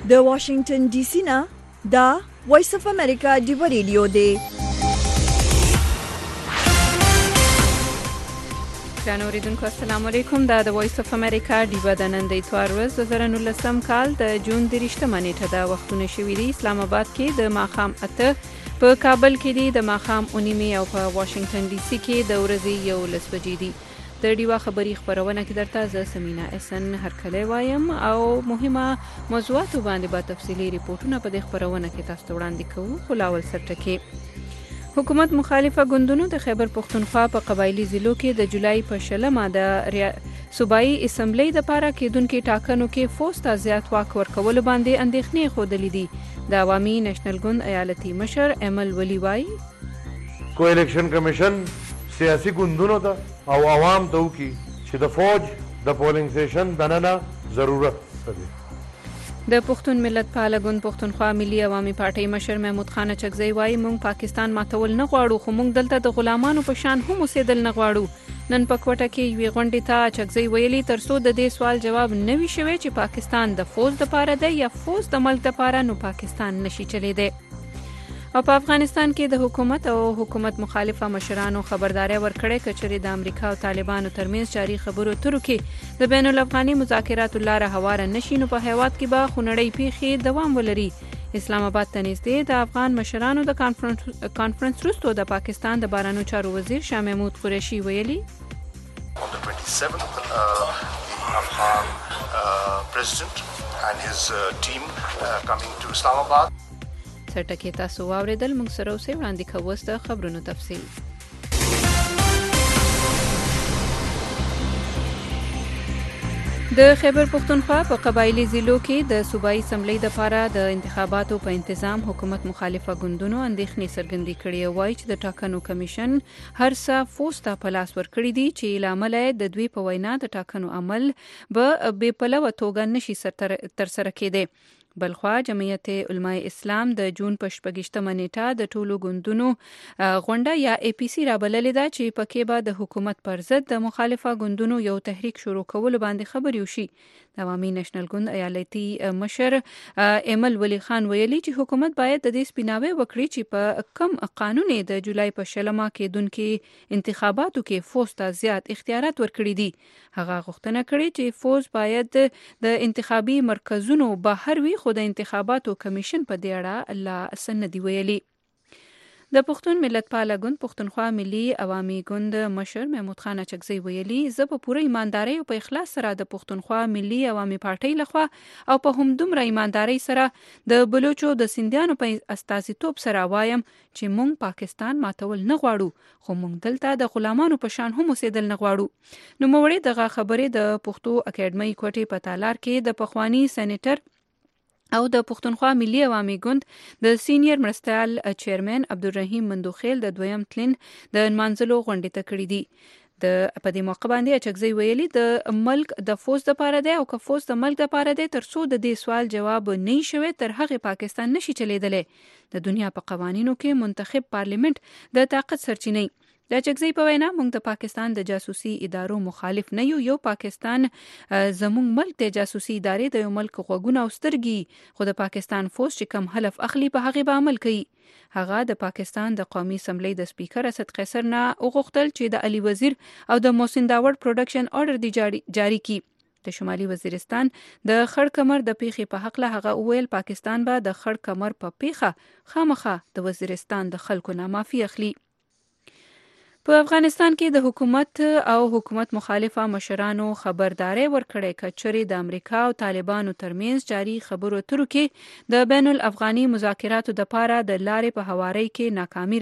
د واشنگټن ډي سي نه دا وایس اف امریکا ډیو ریډیو دی. ګرانو اوریدونکو السلام علیکم. دا د وایس اف امریکا ډیو د نن د اتوار ورځ د 2019 کال د جون 30 نیټه دا وختونه شوي دي. اسلام آباد کې د ماښام 8 په کابل کې دي د ماښام 9 او په واشنگټن ډي سي کې د ورځې 11 بجې دي. د ډیوا خبری خبرونه کې درته زه سمینا احسن هرکلی وایم او مهمه موضوعات باندې با تفصیلی ریپورتونه په دې خبرونه کې تاسو ته وړاندې کوو. خو لاول سرټکي حکومت مخالفه ګوندونو د خیبر پښتونخوا په قبایلی ضلعو کې د جولای په 16 د صوبایي اسمبلی د پاره کېدونکو ټاکنو کې فوز ته زیات واک ورکول باندې اندېښنې ښودلې دي. د عوامي نېشنل ګوند ایالتي مشر امل ولی وای کو الیکشن کمیشن سیاسي ګوندونو ته او عوام ته وکړي چې د فوج د پولینګ سټیشن دننه ضرورت دی. د پښتون ملت پاله ګوند پښتونخوا ملي عوامي پارټۍ مشر محمود خان چغزی وایي موږ پاکستان ماتول نه غواړو خو موږ دلته د غلامانو په شان هم اوسېدل نه غواړو. نن په کوټه کې یوې غونډې ته چغزی ویلي ترڅو د دې سوال جواب نه وي شوی چې پاکستان د فوز د پاره دی یا فوز د ملک د پاره نو پاکستان نشي چلیدی. او په افغانستان کې د حکومت او حکومت مخالفه مشرانو خبرداري ورکړې کچري د امریکا او طالبانو ترمنځ جاري خبرو ترو کې د بین الافغاني مذاکرات لاره هواره نشي نو په هیواد کې به خونړی پیښې دوام ولري. اسلام آباد ته نږدې د افغان مشرانو د کانفرنس وروسته د پاکستان د بهرنیو چارو وزیر شاه محمود قریشي ویلي On the 27th, the Afghan president and his team coming to Islamabad. سرټکی تاسو واوریدل. موږ سره اوسې وړاندې کوو د خبرونو تفصیل. د خیبر پښتونخوا په قبایلی ضلعو کې د صوبایي اسمبلی د پاره د انتخاباتو په انتظام حکومت مخالفه ګوندونو اندېښنې څرګندې کړې وایي چې د ټاکنو کمیشن هر څه فوز ته په لاس ورکړي دي چې لامل د دوی په وینا د ټاکنو عمل به بې پلوه توګه نشي ترسره کېدی. بلخوا جمعیت علماء اسلام د جون په 28 نیټه د ټولو ګوندونو غونډه یا ای پی سی رابللې ده چې پکې به د حکومت پر ضد د مخالفه ګوندونو یو تحریک شروع کول باندې خبرې وشي. د عوامي نېشنل ګوند ایالتي مشر امل ولی خان ویلي چې حکومت باید د دې سپیناوي وکړي چې په کم قانون د جولای په 16 کېدونکو انتخاباتو کې فوز ته زیات اختیارات ورکړي دي. هغه غوښتنه کړې چې فوز باید د انتخابي مرکزونو بهر وي خو د انتخاباتو کمیشن په دې اړه لا سندي ویلي. د پښتون ملت پاله ګوند پښتونخوا ملي عوامي ګوند مشر محمود خان چغزی ویلي زه په پوره ایمانداري او په اخلاص سره د پښتونخوا ملي عوامي پارټۍ لخوا او په همدومره ایمانداري سره د بلوچو د سیندیانو په استازیتوب سره وایم چې مونږ پاکستان ماتول نه غواړو خو مونږ دلته د غلامانو په شان هم اوسېدل نه غواړو. نو موړې دغه خبرې د پښتو اکیډمۍ کوټې په تالار کې د پخوانی سېنیټر او د پښتونخوا ملي عوامي ګوند د سینیئر مرستیال چیرمن عبدالرحیم مندوخیل د دویم تلین د منځلو غونډې ته کړې دي. د په دې موقع باندې چغزی ویلي د ملک د فوز د پاره دی او که فوز د ملک د پاره دی ترڅو د دې سوال جواب نه شوي تر هغه پاکستان نشي چلیدلی. د دنیا په قوانینو کې منتخب پارلیمنت د طاقت سرچینه د چغزی په وینا موږ د پاکستان د جاسوسي ادارو مخالف نه یو پاکستان زموږ ملک د جاسوسي ادارې د یو ملک غوږونه او سترګې خو د پاکستان فوج چې کم حلف اخلي په هغه به عمل کوي. هغه د پاکستان د قومي اسمبلی د سپیکر اسد قیصر نه وغوښتل چې د علي وزیر او د محسن داوړ پروډکشن آرډر دی جاری کی. د شمالي وزیرستان د خړ کمر د پیښې په حق له هغه ویل پاکستان به د خړ کمر په پیښه خامخه د وزیرستان د خلکو نه معافي اخلي. په افغانستان کې د حکومت او حکومت مخالفه مشرانو خبرداري ورکړې کچري د امریکا او طالبانو ترمنځ جاري خبرو اترو کې د بین الافغاني مذاکراتو د پاره د لارې په هواري کې ناکامي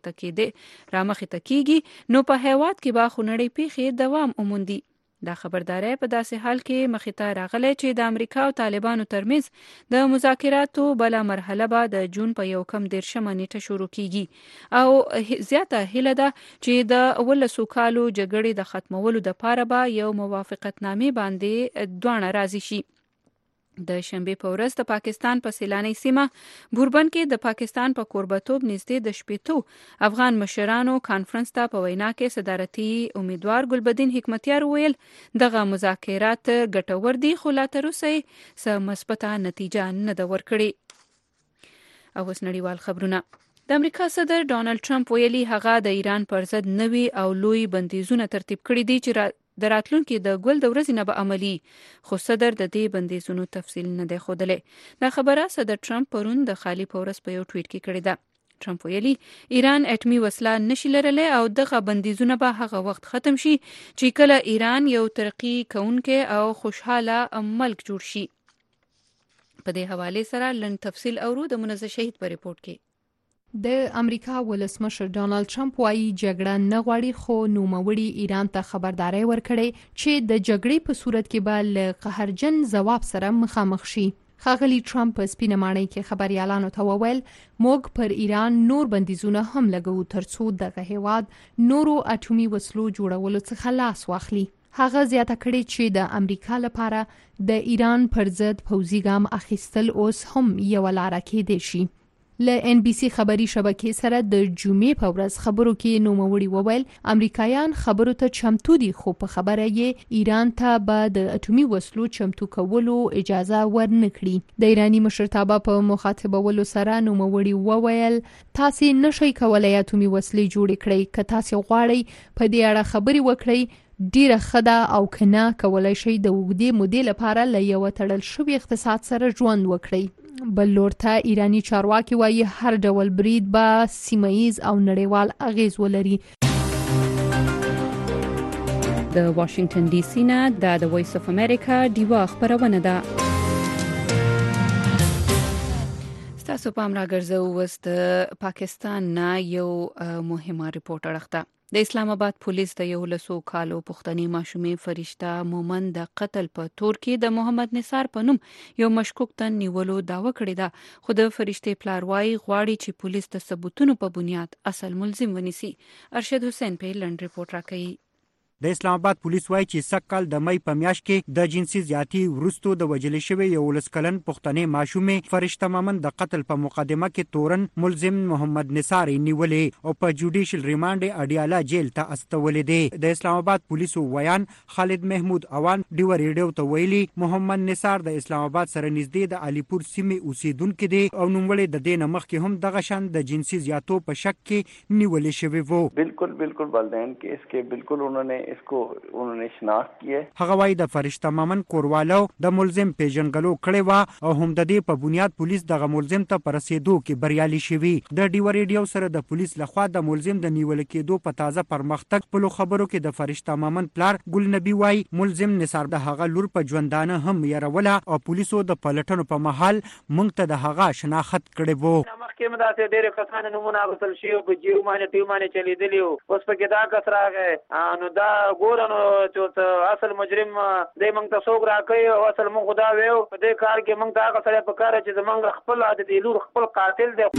رامخې تکیږي نو په هیواد کې به خونړی پیښې دوام وموندي. دا خبرداري په داسې حال کې مخې ته راغلی چې د امریکا او طالبانو ترمنځ د مذاکراتو بله مرحله به د جون په 11 نیټه شروع کیږي او زیاته هیله ده چې د 19 کالو جګړې د ختمولو د پاره به یو موافقتنامې باندې دوانه راضي شي. د شنبه په ورځ د پاکستان په سیلاني سیمه بوربن کې د پاکستان په کوربتوب نږدې د شپېتو افغان مشرانو کانفرنس ته په وینا کې صدارتي امیدوار ګلبدین حکمتیار ویل دغه مذاکرات ګټور دي خو لا تر اوسه څه مثبته نتیجه نه ده ورکړې. او اوس نړیوال خبرونه. د امریکا صدر ډانلډ ټرمپ ویلي هغه د ایران پر ضد نوي او لوی بندیزونه ترتیب کړي دي چې د راتلونکي د ګل د ورځې نه به عملي، خو صدر د دې بندیزونو تفصیل نه دی ښودلی. دا خبره صدر ټرمپ پرون د خالي په ورځ په یو ټویټ کې کړې ده. ټرمپ ویلي ایران اټومي وسله نشي لرلی او دغه بندیزونه به هغه وخت ختم شي چې کله ایران یو ترقی کوونکی او خوشحاله ملک جوړ شي. په دې حواله سره لږ تفصیل اورو د منزه شهید په ریپورت کې. د امریکا ولسمشر ډانلډ ټرمپ وايي جګړه نه غواړي خو نوموړي ایران ته خبرداري ورکړي چې د جګړې په صورت کې به له قهرجن ځواب سره مخامخ شي. ښاغلي ټرمپ په سپینه ماڼۍ کې خبريالانو ته وویل موږ پر ایران نور بندیزونه هم لګو ترڅو دغه هیواد نورو اټومي وسلو جوړولو څخه لاس واخلي. هغه زیاته کړې چې د امریکا لپاره د ایران پر ضد پوځي ګام اخیستل اوس هم یو لاره کېدای شي. له ان بي سي خبري شبکې سره د جمعې په ورځ خبرو کې نوموړي وویل امریکایان خبرو ته چمتو دي خو په خبره یې ایران ته به د اټومي وسلو چمتو کولو اجازه ورنکړي. د ایرانی مشرتابه په مخاطبولو سره نوموړي وویل تاسو نشئ کولای اټومي وسلې جوړې کړئ که تاسو غواړئ په دې اړه خبري وکړئ ډیره خدا او کنه کولای شي د وګړي مودې لپاره له یو تړل شوی اقتصاد سره ژوند وکړي. بل لور ته ایرانی چارواکي وایي هر ډول برید به سیمایي او نړیوال اغیز ولري. د واشنگټن ډي سي نه د وایس اف امریکا دیوا خبرونه ده. تاسو په امر راګرځو وست پاکستان نه یو مهمه ریپورت اړخته. د اسلام آباد پولیس د 11 کالو پښتني ماشومې فرشته مومن د قتل په تور کې د محمد نثار په نوم یو مشکوک تن نیولو داوا کړې ده، خو د فرشته پلاروايي غواړي چې پولیس د ثبوتونو په بنیاد اصل ملزم ونیسي. ارشد حسین په لند ریپورت راکړي. د اسلام آباد پولیس وایي چې سکهال د مې په میاشت کې د جنسي زیاتی ورستو د وجلې شوی یو لسکلن پښتني ماشومې فرشته مومن د قتل په مقدمه کې تورن ملزم محمد نثار نیولې او په جوډیشل ریماند اډیاله جیل ته استولې دي. د اسلام آباد پولیسو ویان خالد محمود اوان ډیو ریډیو ته ویلي محمد نثار د اسلام آباد سره نږدې د عليپور سیمې اوسیدونکو دي او نوموړي د دې نمخ کې هم دغه شان د جنسي زیاتو په شک کې نیولې شوی وو. बिल्कुल वालिदैन के इसके बिल्कुल उन्होंने शनाख्त की है. هغه وايي د فرشته مومن کوروالو د ملزم پیژنګلو کړي وا او هم د دې په بنیاد پولیس دغه ملزم ته پرسیدو کې بریالي شوی. د ډیو ریډیو سره د پولیس لخوا د ملزم د نیول کېدو په تازه پرمختګ په خبرو کې د فرشته مومن پلار ګل نبی وايي ملزم نثار د هغه لور په ژوندانه هم يروله او پولیسو د پلټنو په محل مونږ ته د هغه شناخت کړي وو. مخکې مداسه ډېر کسان نمونه غوښتل شي او په جیو باندې ټیو باندې چلیدلی او اوس په کې دا کس راغی نو دا ګورنو چې اصل مجرم دې موږ ته څوک راکوي او اصل موږ خدا ویو په دې کار کې موږ ته هغه سره په کار چې زمونږ خپل عادت لور خپل قاتل دی.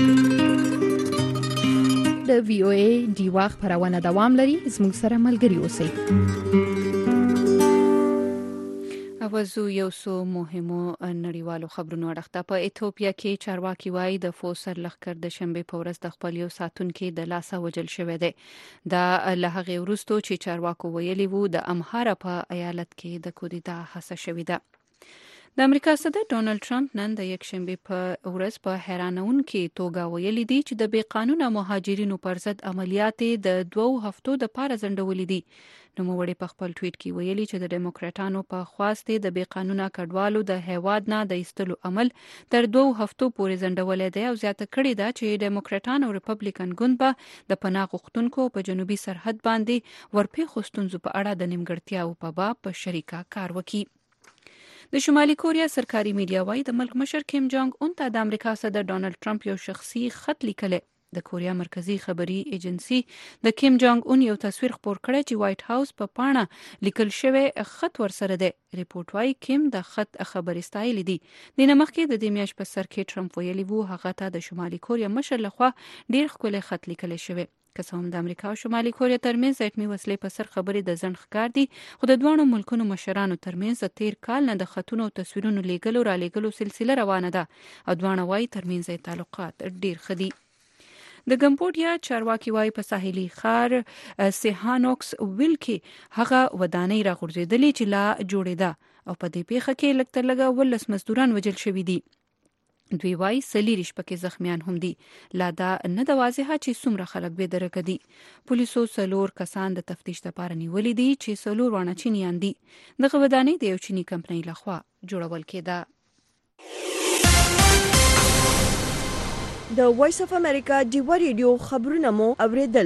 د وی او ای دیوا خبرونه دوام لري. زموږ سره ملګري اوسئ. اوازو یو څو مهمو نړیوالو خبرونو اړخته. په ایتوپیا کې چارواکي وایي د فوسر لخر د شنبه په ورځ د خپل یو ساتونکو د لاسه وجل شوی دی. دا له هغه وروسته چې چارواکو ویلي وو د امهاره په ایالت کې د کودتا هڅه شوې ده. د امریکا صدر ډانلډ ټرمپ نن د یک شنبه په ورځ په حیرانونکې توګه ویلي دي چې د بې قانونه مهاجرینو پر ضد عملیات د 2 هفتو د پاره ځنډولې دي. نوموړي په خپل ټویټ کې ویلي چې د ډیموکراټانو په خواست د بې قانونه کډوالو د هیواد نه د ایستلو عمل تر 2 هفتو پورې ځنډولې دی او زیاته کړې ده چې ډیموکراټان او ریپبلیکن ګوند به د پناه غوښتونکو په جنوبي سرحد باندې ورپېښو ستونزو په اړه د نیمګړتیاو په باب په شریکه کار وکړي. د شمالي کوریا سرکاري میډیا وايي د ملک مشر کیم جونګ اون ته د امریکا صدر ډانلډ ټرمپ یو شخصي خط لیکلی. د کوریا مرکزی خبري ایجنسی د کیم جونګ اون یو تصویر خپور کړی چې وایټ هاوس په پاڼه لیکل شوی خط ورسره دی. ریپورت وايي کیم د خط خبري ستایل دي. د نمخکې د دې میاشت په سر کې ټرمپ ویلي وو هغه ته د شمالي کوریا مشر لخوا ډیر ښکلی خط لیکل شوی. که څه هم د امریکا او شمالي کوریا ترمنځ اټومي وسلې په سر خبرې د ځنډ ښکار دي، خو د دواړو ملکونو مشرانو ترمنځ د تیر کال نه د خطونو او تصویرونو لیږلو رالېږلو سلسله روانه ده او دواړه وايي ترمنځ تعلقات ډیر ښه دي. د کمبودیا چارواکي وايي په ساحلي ښار سیهانوکس ویل کې هغه ودانۍ راغورځېدلې چې لا جوړېده او په دې پیښه کې لږ تر لږه 12 مزدوران وژل شوي دي. دوی وايي 40 پکې زخمیان هم دي. لا دا نه د واضحه چې څومره خلک بې درکه دي. پولیسو 4 کسان د تفتیش لپاره نیولي دي چې 4 واړه چینیان دي. دغه ودانۍ د یو چینی کمپنۍ لخوا جوړول کېده. د وایس اف امریکا ډیوا ریډیو خبرونه مو اوریدل.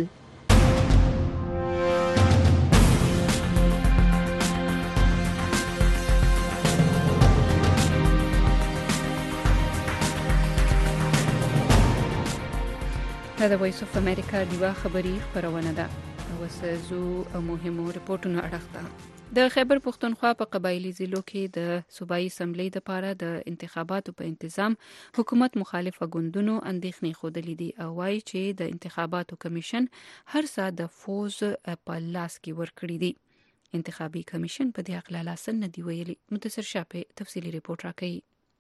دا د وایس اف امریکا ډیوا خبری خبرونه ده. اوس زو مهمو رپورټونو اړخته. د خیبر پښتونخوا په قبایلی ضلعو کې د صوبایي اسمبلی لپاره د انتخاباتو په انتظام حکومت مخالفه ګوندونو اندېښنې ښودلې دي او وايي چې د انتخاباتو کمیشن هر څه د فوز په لاس کې ورکړي دي. انتخابي کمیشن په دې اړه لاسن نه دی ویلي. متصر شاپه تفصیلی رپورټ راکړي.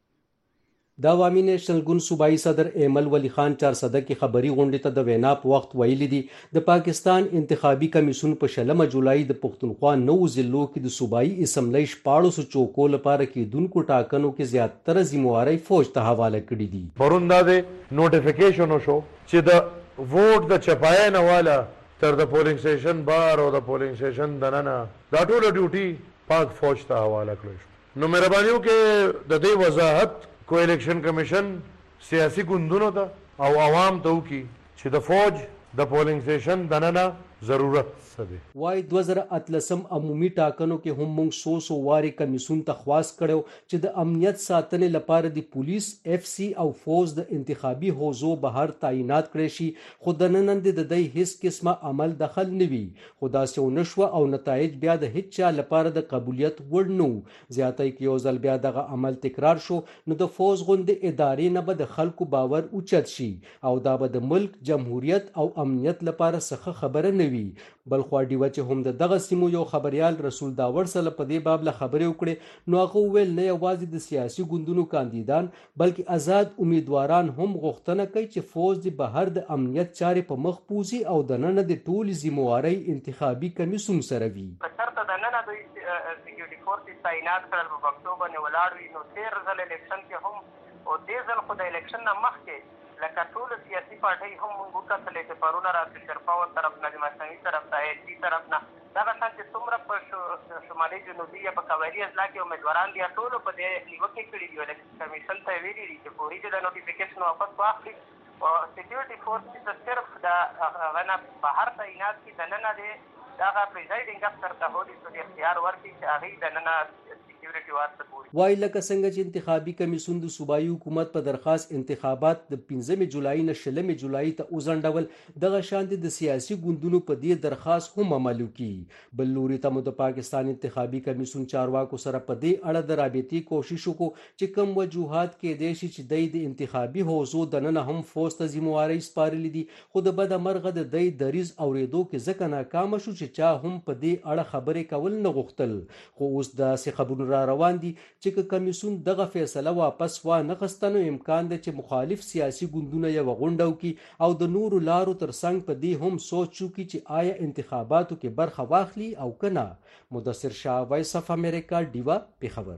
د عوامي نیشنل ګوند صوبایي صدر ایمل ولی خان 400 کې خبري غونډې ته د وینا په وخت ویلي دي د پاکستان انتخابي کمیسیون په 16 جولای د پښتونخوا 9 ضلعو کې د صوبایي اسمبلی 1400 چوکو لپاره کېدونکو ټاکنو کې زیاتره ذمہواری فوج ته حواله کړې دي. پروندا د نوټیفیکیشن شو چې د ووټ د چپاینه والا تر د پولینګ سټیشن بار او د پولینګ سټیشن دننه دا ټول ډیوټي پاک فوج ته حواله کړل شو. نو مهرباني وکړئ د دې وضاحت کو الیکشن کمیشن سیاسی ګوندونو ته او عوام ته وکړي چې د فوج د پولینګ سټیشن دننه ضرورت څه دی. وايي 2018 عمومي ټاکنو کې هم موږ 100 واري کمیسیون ته خواست کړو چې د امنیت ساتنې لپاره د پولیس اف سی او فوز د انتخابي حوزو بهر تعینات کړي شي، خو د نن د دې هیڅ قسمه عمل دخل نه وي. خدا سه نشو او نتایج بیا د هیڅ چا لپاره د قبولیت وړ نه. زیاتای کې یو ځل بیا دغه عمل تکرار شو نو د فوز غوند ادارې نه به د خلکو باور اوچت شي او دا به د ملک جمهوریت او امنیت لپاره څه خبره نه وي. بل خو ډیوه چې هم دغه سیمو یو خبريال رسول داور سره په دې باب له خبرې وکړي نو هغه ویل نه یوازې د سیاسي ګوندونو کاندیدان بلکې آزاد امیدواران هم غوښتنه کوي چې فوج د بهر د امنیت چارې په مخ پوزي او د نن د ټول ذمہواری انتخابي کمیسیون سره وي. کثرت د نن د سکیورټي فورسز تعینات کړل په پښتو باندې ولاړ وي نو تیر ځل الیکشن کې هم او دې ځل خو د الیکشن نه مخکې لکه ټول سیاسي پارټۍ هم موږ وکتلې چې پرونه راسي شرپاوت طرف نه د مصنوعي طرف نه ایچ طرف نه دغه شان چې څومره په شمالي جنوبي یا په قبایلي اضلاع کې امیدواران دي ټولو په دې نیوکې کړي دي. الیکشن کمیشن ته ویلي دي چې پورې د نوټیفیکیشن واپس واخلي او سکیورټي فورسز ته صرف د هغه نه بهر تعینات کې دننه دی دغه پریزایډینګ افسر ته هولي څه اختیار ورکړي چې هغې دننه سکیورټي واسطه پوری وای لکه څنګه چې انتخابي کمیسیون د صوبایي حکومت په درخواست انتخابات د 15 جولای نه 16 جولای ته وزندول دغه شان د سیاسي ګوندونو په دې درخواست هم عمل وکړي. بل لوري ته د پاکستان انتخابي کمیسیون چارواکو سره په دې اړه د رابطې کوشش وکړو چې کوم وجوهات کې د شي چې د انتخابي حوزو د نن هم فوز ته ذمہواری سپارلې دي خو د بد مرغه د دریز اوریدو کې ځکه ناکام شو چې چا هم په دې اړه خبرې کول نه غوښتل. خو اوس د خبرونو را روان دي چې کمیسیون دغه فیصله واپس وانه غستنو امکان دی چې مخالف سیاسي ګوندونه یو غونډه وکړي او د نورو لارو ترڅنګ په دې هم سوچ وکړي چې آیا انتخاباتو کې برخه واخلي او کنه. مدثر شاه، وایس اف امریکا، ډیوا، پیښور.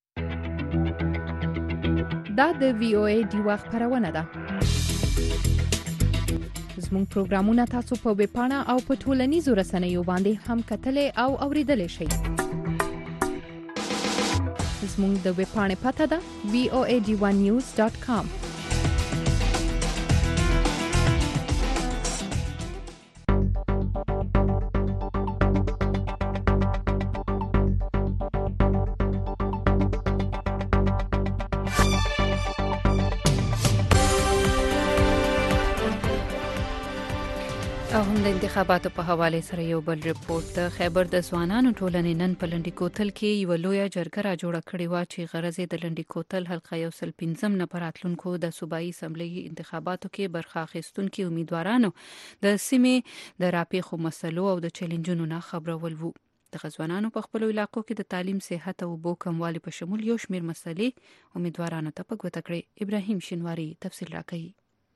دا د وی او ای ډیوا خبرونه ده. زموږ پروګرامونه تاسو په ویب پاڼه او په ټولنیزو رسنیو باندې هم کتلې او اوریدلې شئ. زموږ د ویب پاڼې پته ده voad1news.com. او هم د انتخاباتو په حواله سره یو بل ریپورت د خیبر د ځوانانو ټولنې نن په لنډی کوتل کې یو لویه جرګه را جوړه کړې و چې غرض یې د لنډی کوتل حلقه 115 نه راتلونکو د صوبایي اسمبلی انتخاباتو کې برخه اخیستونکو امیدوارانو د سیمې د راپیښو مسلو او د چیلنجونو نه خبرول وو. د ځوانانو په خپل علاقو کې د تعلیم، صحت او اوبو کموالي په شمول یو شمېر مسلې امیدوارانو ته په ګوته کړې. ابراهیم شینواری تفصیل راکوي.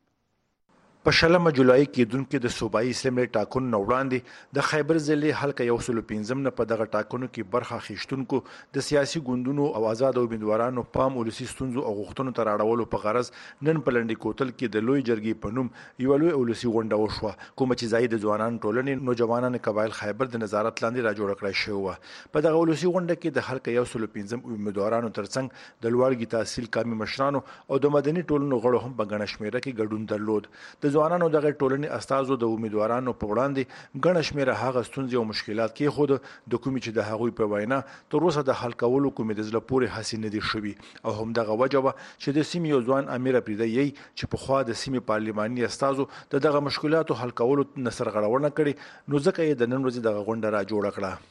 په 16 جولای کې دونکو د صوبایي اسمبلی ټاکنو نه وړاندې د خیبر ضلع حلقه 115 نه په دغه ټاکنو کې برخه اخیستونکو د سیاسي ګوندونو او آزاد امیدوارانو پام ولسی ستونزو او غوښتنو تر اړولو په غرض نن په لنډی کوتل کې د لوی جرګې په نوم یو لوی ولسی غونډه وشوه، کوم چې ځای د ځوانانو ټولنې نوجوانان قبایل خیبر د نظارت لاندې را جوړ کړی شوی و. په دغه ولسی غونډه کې د حلقه 115 امیدوارانو ترڅنګ د لوړګي تحصیل کامي مشرانو او د مدني ټولنو غړو هم په ګڼه شمېره کې ګډون درلود. د ځوانانو دغه ټولنې استازو د امیدوارانو په وړاندې ګڼه شمېره هغه ستونزې او مشکلات کې خود د کومې چې د هغوی په وینا تر اوسه د حل کولو کومې د زړه پورې هڅې نه دي شوي او همدغه وجه وه چې د سیمې یو ځوان امیر اپریدی چې پخوا د سیمې پارلماني استازو د دغه مشکلاتو حل کولو نه سرغړونه کړې، نو ځکه یې د نن ورځې دغه غونډه را جوړه کړه.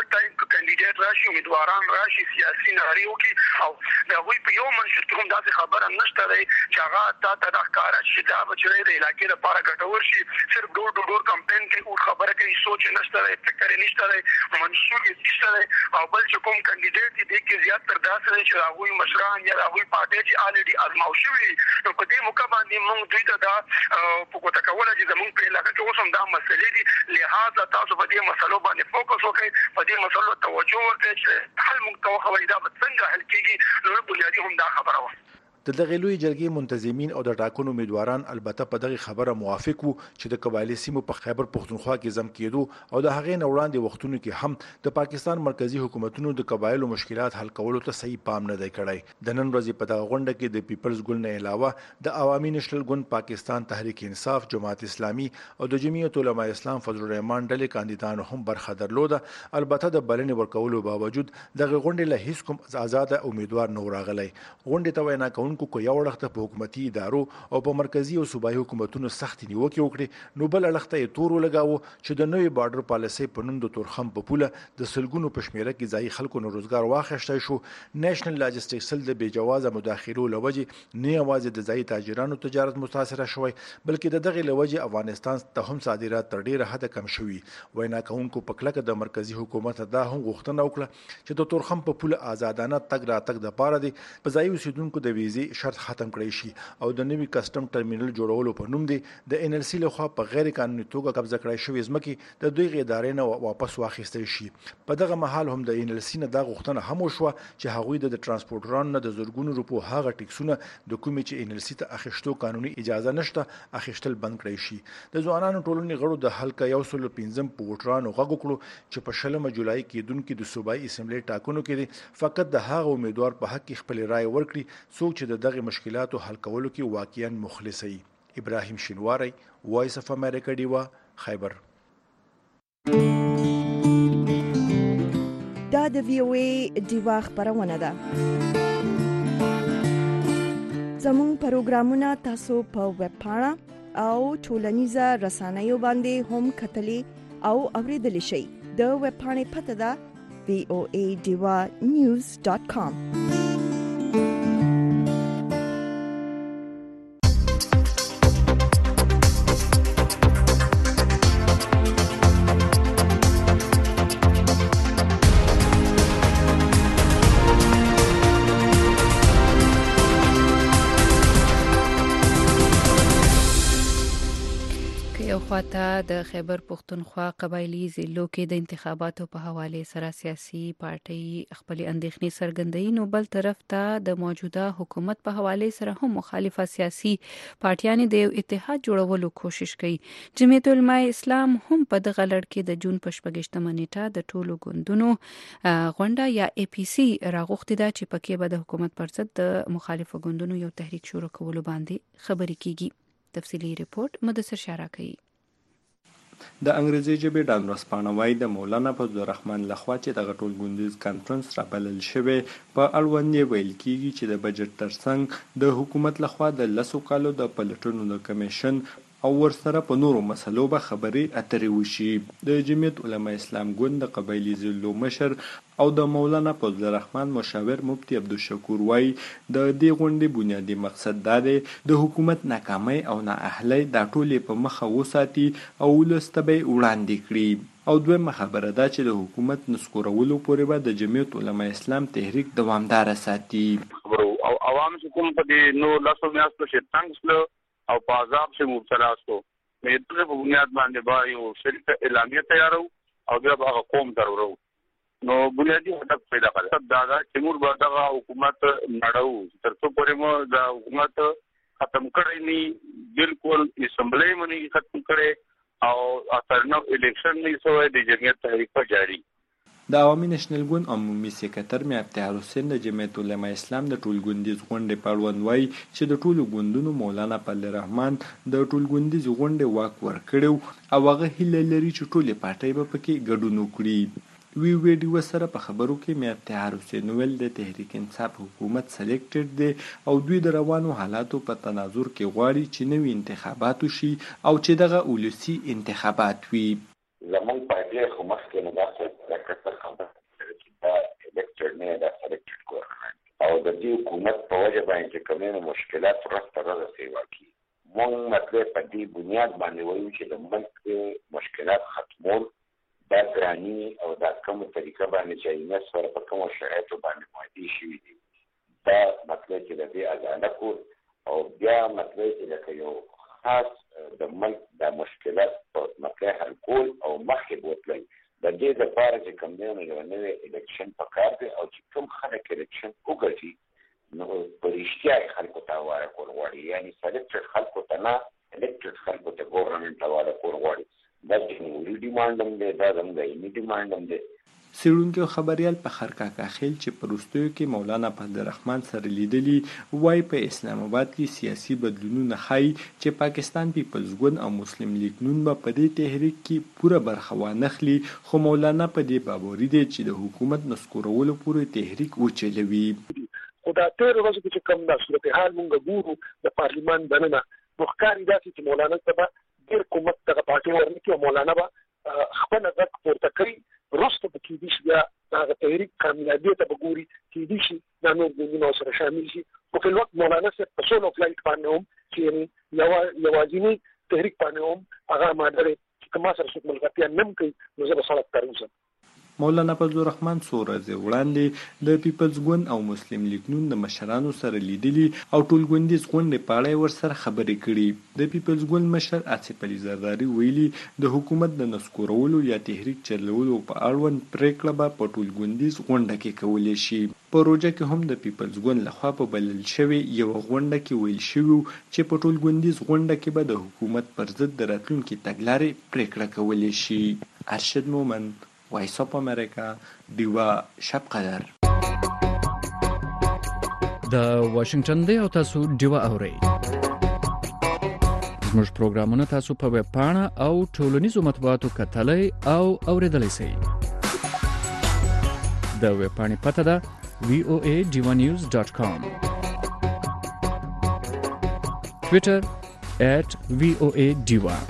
راشي امیدواران راشي سیاسي ناریو کې او د هغوی په یو منشور کې هم داسې خبره نشته دی چې هغه تا ته دا ښکاره شي دا به چې د علاقې لپاره ګټور شي. صرف ډور کمپین کوي او خبره کوي، سوچ نشته دی، فکر نشته دی، منشور نشته دی. او بل چې کوم کاندیدیټ دی کې زیات تر داسې دی چې هغوی مشران یا هغوی پارټۍ چې الریډي ازماو شوي، نو په دې موقع باندې موږ دوی ته دا په ګوته کوله چې زموږ په علاقه کې اوس هم دا مسلې دي، لهذا تاسو په دې مسلو باندې فوکس وکړئ، په دې مسلو توجه ورته چې حل موږ ته وخوئ دا به څنګه حل کېږي. نو بنیادي هم دا خبره وه. د دغه لوی جرګې منتظمین او د ټاکنو امیدواران البته په دغه خبره موافق وو چې د قبایلی سیمو په خیبر پښتونخوا کې زم کېدو او د هغې نه وړاندې وختونو کې هم د پاکستان مرکزی حکومتونو د قبایلو مشکلات حل کولو ته صحیح پام نه دی کړی. د نن ورځې په دغه غونډه کې د پیپلز ګوند نه علاوه د عوامي نېشنل ګوند، پاکستان تحریک انصاف، جماعت اسلامي او د جمعیت علماء اسلام فضل الرحمن ډلې کاندیدانو هم برخه درلوده. البته د بلنې ورکولو باوجود دغه غونډې له هیڅ کوم آزاد امیدوار نه راغلی. غونډې ته وینا کوونکو کو یو وخت په حکومتي ادارو او په مرکزی او صوبایي حکومتونو سخت نیوکې وکړي، نو بل اړخ ته یې تور ولګاوه چې د نوې بارډر پالیسۍ په نوم د تورخم په پوله د سلګونو په شمېره کې ځایي خلکو نه روزګار واخیستی شو. نېشنل لاجسټیک سل د بې جوازه مداخلو له وجې نه یوازې د ځایي تاجرانو تجارت متاثره شوی، بلکې د دغې له وجې افغانستان ته هم صادرات تر ډېره حده کم شوي. وینا کوونکو په کلکه د مرکزي حکومت دا هم غوښتنه وکړه چې د تورخم په پوله آزادانه تګ راتګ دپاره د په ځایي اوسېدونکو د ویزې شرط ختم کړی شي او د نوي کسټم ټرمینل جوړولو په نوم دی د NLC لخوا په غیر قانوني توګه قبضه کړای شوې ځمکې د دوی ادارې نه واپس واخیستل شي. په دغه مهال هم د NLC نه دا غوښتنه هم وشوه چې هغوی د ترانسپورټرانو نه د زرګونو روپو هغه ټیکسونه د کومې چې NLC ته اخیستو قانوني اجازه نشته اخیستل بند کړی شي. د ځوانانو ټولنې غړو د حلقه 115 په ووټرانو غږ وکړو چې په 16 جولای کې دونکو د صوبایي اسمبلی ټاکنو کې فقط د هغه امیدوار په حق کې خپل رائے ورکړي څوک چې د دغه مشکلاتو حل کولو کې واقعا مخلصي. ابراهیم شینواری، وایس اف امریکا، دیوا، خیبر. دا د VOA دیوا خبرونه ده. زموږ پروګرامونه تاسو په ویب پاڼه او ټولنیزه رسنیو باندې هم کتلی او اوریدلی شئ. د ویب پاڼې پته ده voadivanews.com. خواته د خیبر پښتونخوا قبایلی ضلعو کې د انتخاباتو په حواله سره سیاسي پارټي خپل اندېښنې څرګندوي، نو بل طرف ته د موجوده حکومت په حواله سره هم مخالفه سیاسي پارټیان د یو اتحاد جوړولو کوشش کوي. جمعیت علماء اسلام هم په دغه لړ کې د جون په 28مه نیټه د ټولو ګوندونو غونډه یا APC راغوښتې ده چې پکې به د حکومت پر ضد د مخالفه ګوندونو یو تحریک شروع کولو باندې خبرې کیږي. تفصیلی ریپورت مدثر شارع کوي. د انګریزي ژبې ډان ورځپاڼه وایي د مولانا فضل الرحمن لخوا چې دغه ټول ګوندیز کانفرنس رابلل شوی په اړوند یې ویل کیږي چې د بجټ ترڅنګ د حکومت لخوا د 10 کالو د پلټنو د کمیشن او ورسره په نورو مسلو به خبرې اترې وشي. د جمعیت علما اسلام ګوند د قبایلی ضلعو مشر او د مولانا فضل الرحمن مشاور مفتي عبدالشکور وایي د دې غونډې بنیادي مقصد دا دی د حکومت ناکامۍ او نااهلۍ دا ټولې په مخه وساتي او ولس ته به یې وړاندې کړي. او دویمه خبره دا چې د حکومت نسکورولو پورې به د جمعیت علما اسلام تحریک دوامداره ساتي. او عوام چې کوم په دې نو لاسو میاشتو چې تنګ شول او په عذاب سے مبتلا شو نو د په بنیاد باندې با یو شریک اعلامیه تیارو او بیا هغه قوم درورو نو بنیادی هدف پیدا کړل. دا چې موږ به دغه حکومت نړو تر څو پورې مو دا حکومت ختم کړی نی بالکل اسمبلی مونږ ختم کړي او اترنو الیکشن نه سوې د جمعیت تحریک په جاری. د عوامي نېشنل ګوند عمومي سکرټر میا افتخار حسین د جمعیت علما اسلام د ټولګوندیز غونډې په اړوند وایي چې د ټولو ګوندونو مولانا فضل الرحمن د ټولګوندیز غونډې واک ورکړو او هغه هیله لري چې ټولې پارټۍ به پکې ګډون وکړي. ویډیو سره په خبرو کې میا افتخار حسین ویل د تحریک انصاف حکومت سلیکټډ دی او دوی د روانو حالاتو په تناظر کې غواړي چې نوي انتخابات وشي او چې دغه ولسی انتخابات وي. زمون پارټي خو مخکې نه داسې کړه خبره چې دا الیکټډ نه دا سلیکټډ ګورنمنت او د دې حکومت په وجه باندې چې کومه مشکلات ورسره سیوا کی مونږ مطلب په دې بنیاد باندې وایو چې د ملک مشکلات ختمول دا ګرانی او دا کومه طریقه باندې چې نه سره په کومه شرایطو باندې مودي شي دي دا مطلب چې د دې ازاله کول او بیا مطلب چې لکه یو خاص د ملک د مشکلات په مطلب حل کول او مخکې بوتلی د دې لپاره چې کوم دی نو یو نوی الیکشن پکار دی او چې کوم خلک الیکشن وګټي نو په رښتیا خلکو ته واره کول غواړي یعنی سلیکټډ خلکو ته نه الیکټډ خلکو ته ګورنمنت واره کول غواړي. دا جمهوري ډیمانډ هم دی دا هم د عیني ډیمانډ هم دی. څېړونکي او خبریال فخر کاکا خیل چې په وروستیو کې مولانا فضل الرحمن سره لیدلي وایي په اسلام آباد کې سیاسي بدلونونه ښایي چې پاکستان پیپلز ګوند او مسلم لیگ نون به په دې تحریک کې پوره برخه وانخلي خو مولانا په دې باوري دی چې د حکومت نسکورولو پورې تحریک وچلوي. خو دا تېر ورځو کې چې کوم دا صورتحال مونږ ګورو د پارلیمان دننه نو ښکاري داسې چې مولانا ته به ډېر کومک دغه پارټي ورنکړي او مولانا به خپل غږ پورته کوي وروسته به کېدای شي بیا هغه تحریک کامیابۍ ته به ګوري کېدای شي دا نور ګوندونه سره شامل شي خو په الوقت مولانا صاحب په سولو فلایټ باندې هم چې یوازینی تحریک باندې هم هغه ماده دی چې که ما سره څوک ملګرتیا نه کوي نو زه به سړک ته راوځم. مولانا فضل الرحمن څو ورځې وړاندې د پیپلز ګوند او مسلم لیگ نون د مشرانو سره لیدلي او ټولګوندیز غونډې په اړه ورسره خبرې کړي. د پیپلز ګوند مشر آصف علي زرداري ویلي د حکومت د نسکورولو یا تحریک چلولو په اړوند پریکړه به په ټولګوندیز غونډه کې کولی شي. په روجه کې هم د پیپلز ګوند لخوا په بلل شوې یو غونډه کې ویل شوي چې په ټولګوندیز غونډه کې به د حکومت پر ضد د راتلونکي تګلارې پریکړه کولی شي. ارشد مومن وایس اف امریکا دیوا شب قدر د واشنگټن دی او تاسو دیوا اورئ. زموږ پروګرامونه تاسو په ویب پاڼه او ټولنیزو مطبوعاتو کتلای او اوریدلای شئ. د ویب پاڼې پته ده voadivanews.com Twitter @voadiva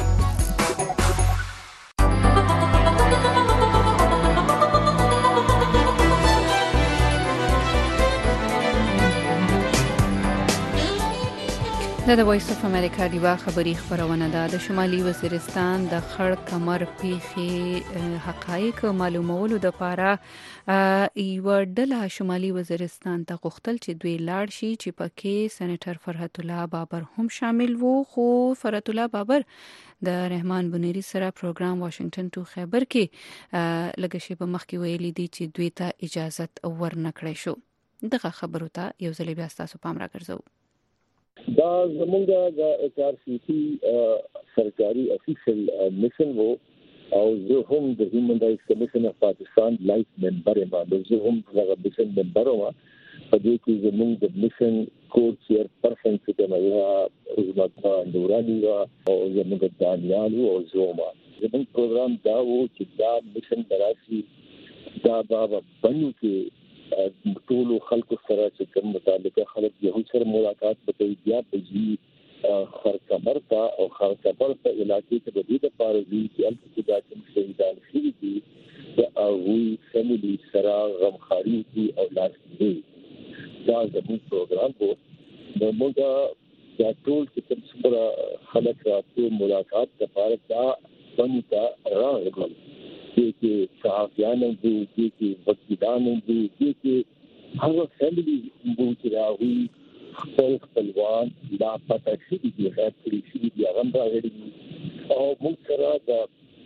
د وایس اف امریکا دیوا خبری خبرونه ده. د شمالي وزیرستان د خړ کمر پیخي حقایق معلومولو د پاره یو ډله شمالي وزیرستان ته غوښتل چې دوی لاړ شي چې پکې سېنیټر فرحت الله بابر هم شامل وو خو فرحت الله بابر د رحمان بنيري سره پروګرام واشنگټن ټو خیبر کې لږ شی په مخ کې ویلي دي چې دوی ته اجازه ورنکړې شو. دغه خبرو ته یو ځل بیا تاسو پام راګرځو. دا زمونږ د HRCT سرکاري افیشل میشن وو او زه هم د هیومن رائټس کمیشن اف پاکستان لایف ممبر یم. زه هم دغه میشن ممبر وم. په دې کې زمونږ د میشن کور چیر پرسن چې نو عظمت اندورانی او زمونږ دانیال او زوما زمونږ پروګرام دا وو چې دا میشن دراسي دا بابا بنو کې ټول خلکو سره چې کوم متعلقه خلک یو سره ملاقات وکړي بیا په خرکمر ته او خرکمر په علاقې کې د دې لپاره چې البته دا چې شهیدان شوي دي د هغوی فیملی سره غمخواري دي او لاسنیوي دا زموږ پروګرام وو نو موږ دا ټول چې څومره خلک راځي ملاقات لپاره دا څنګه راغلل چې صحافیان دي چې وکیلان دي چې هغه فیملی چې راوي خپلوان دا پاتې شي دي راځي چې هغه راغلي او موږ سره د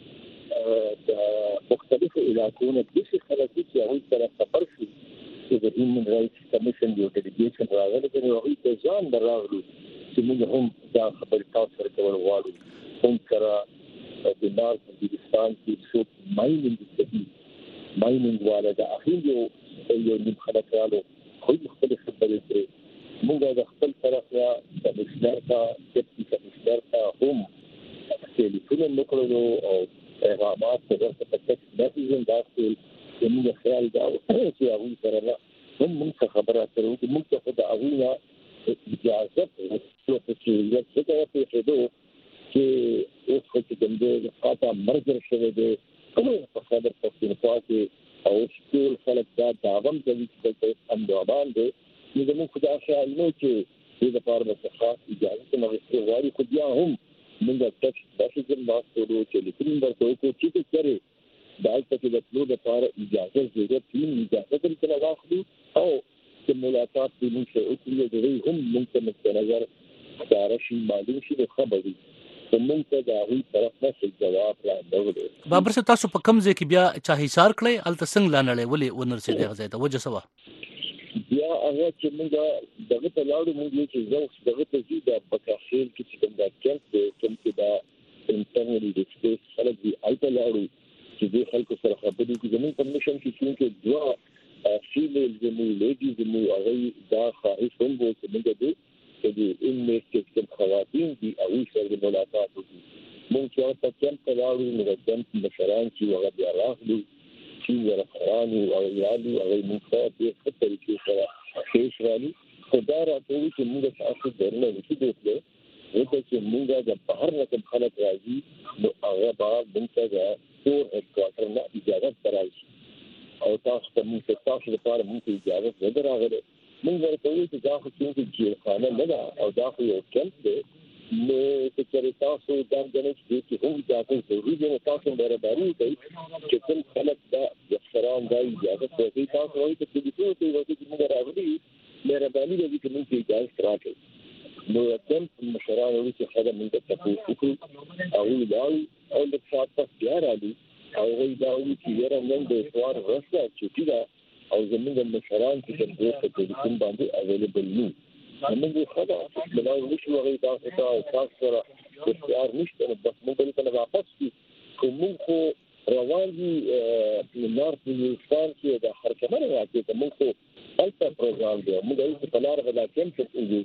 مختلفو علاقو نه د خلکو چې هغه سره خبر شي چې د هیومن رائټس کمیشن یو ډیلیګیشن راغلی دی او هغه ځان راغلي چې موږ هم دا خبر تاسو سره کول غواړو هم سره د نارت وزیرستان کې څو مایننګ والا د اخین یو نیم خلک راغلو خو خپل خبرې کوي موږ د خپل طرف یا د مشتر کا ډیپټي کمشنر کا هم ټلیفون وکړو او پیغامات په ورته پټک میسیجن داخل موږ خیال دا چې هغه سره هم خبره کړو چې موږ ته د هغه اجازه ورکړو چې یو څه په دې چې اوس خو چې د فاطمه مرګ شوه دې په خبر پښتونخوا کې او ټول خلک دا داوم کوي چې امدوابان دي موږ خدای خیال نو چې دې لپاره د خاص اجازه نه ورکړو خو بیا هم موږ ټکس داسې ماسټرو چې لیکل ورته چې کړي دا چې د ټول لپاره اجازه ضرورت دي اجازه ترې واخلو او چې ملاقات دې موږ او چې هم موږ ته نظر دارشي معلوم شي خبري موږ ته دا وی طرف نه جواب راوړو بابر صاحب تاسو په کوم ځای کې بیا چا حصار کړی الته څنګه لانړې ولې ونرسې دغه ځای ته وجه سوا بیا هغه چې موږ دغه ته لاړو موږ چې دغه ته چې د بکاخیل کې چې د کېمپ کې دا انټرنل ډیسپیس خلک دی آیته لاړو چې د خلکو سره خبرې کوي زموږ پرمیشن کې دوا فیمیل زموږ لیډیز زموږ هغه دا خواهش هم وو چې موږ دې د انمیټ کې خواتین دي او سره ملاقات وکړو موږ چې په کېمپ کې لاړو موږ د مشران چې هغه بیا راغلي چې ورخرانو او یادو هغه موږ ته د خپل کې سره پیش راځي خدای راځي چې موږ تاسو درنه وکړو چې موږ د بهر نه خلک راځي نو هغه به موږ ته د کور هډکوارټر نه اجازه راځي او تاسو ته موږ تاسو لپاره موږ اجازه ورغله موږ ورته وایو چې دا خو څنګه جیلخانه نه ده او دا خو یو کمپ دی نو چې تاسو دا غواړئ چې هم دا ضروري دی تاسو برابرۍ کوي چې کوم خلک دا احترام دی اجازه کوي تاسو وایي چې دې څه وایي چې موږ راغلي مهرباني دې چې موږ اجازه راکړي نو کمپ مشران وایي چې خدای موږ ته تاسو او دا او د څه بیا راځي او دا وایي چې یاره موږ د سوار ورسره چې دا او زموږ مشران چې د دې په ټلیفون باندې اویلیبل نو موږ خدای بلای نشو هغه تاسو ته سره اختیار نشته بس موږ ته واپس کوم خو روان دي نارت وزیرستان کې د خرکمر راځي ته موږ خو البته پروګرام دی موږ یې په لار غلا کې څه کوي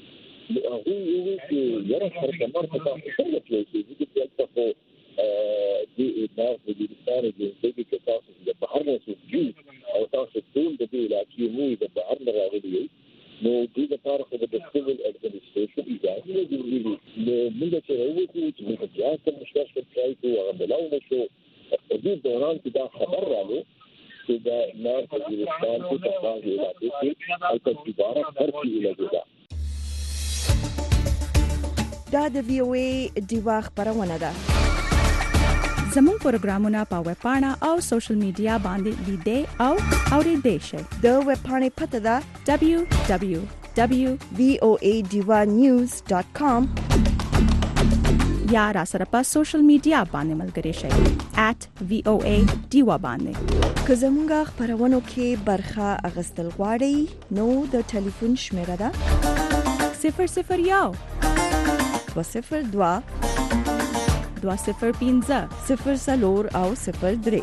هغه یو چې یاره خرکمر ته تاسو څنګه کوي چې تاسو د نارت وزیرستان کې تاسو د بهر نه څه او تاسو ټول د دې علاقې مو د بهر نه راغلي نو دې لپاره خو د سیویل اډمنسټریشن اجازه ضروري دي نو موږ چې راوځو چې موږ بیا کوم مشکل کوي او بلاو نشو په دې دوران کې دا خبر راغله چې دا نارت وزیرستان په تاسو علاقې کې او تجربه هر څه لګیدا دا د وی او ای دیوا خبرونه ده زموږ پروګرامونه په ویب پاڼه او سوشل میډیا باندې لیدئ او اوریدئ شئ د ویب پاڼې پته ده www.voadivanews.com یا را سره په سوشل میډیا باندې ملګري شئ @voadiva باندې که زموږ خبرونو کې برخه اغستل غواړئ نو د ټلیفون شمیره ده 001 202 205 0 او 03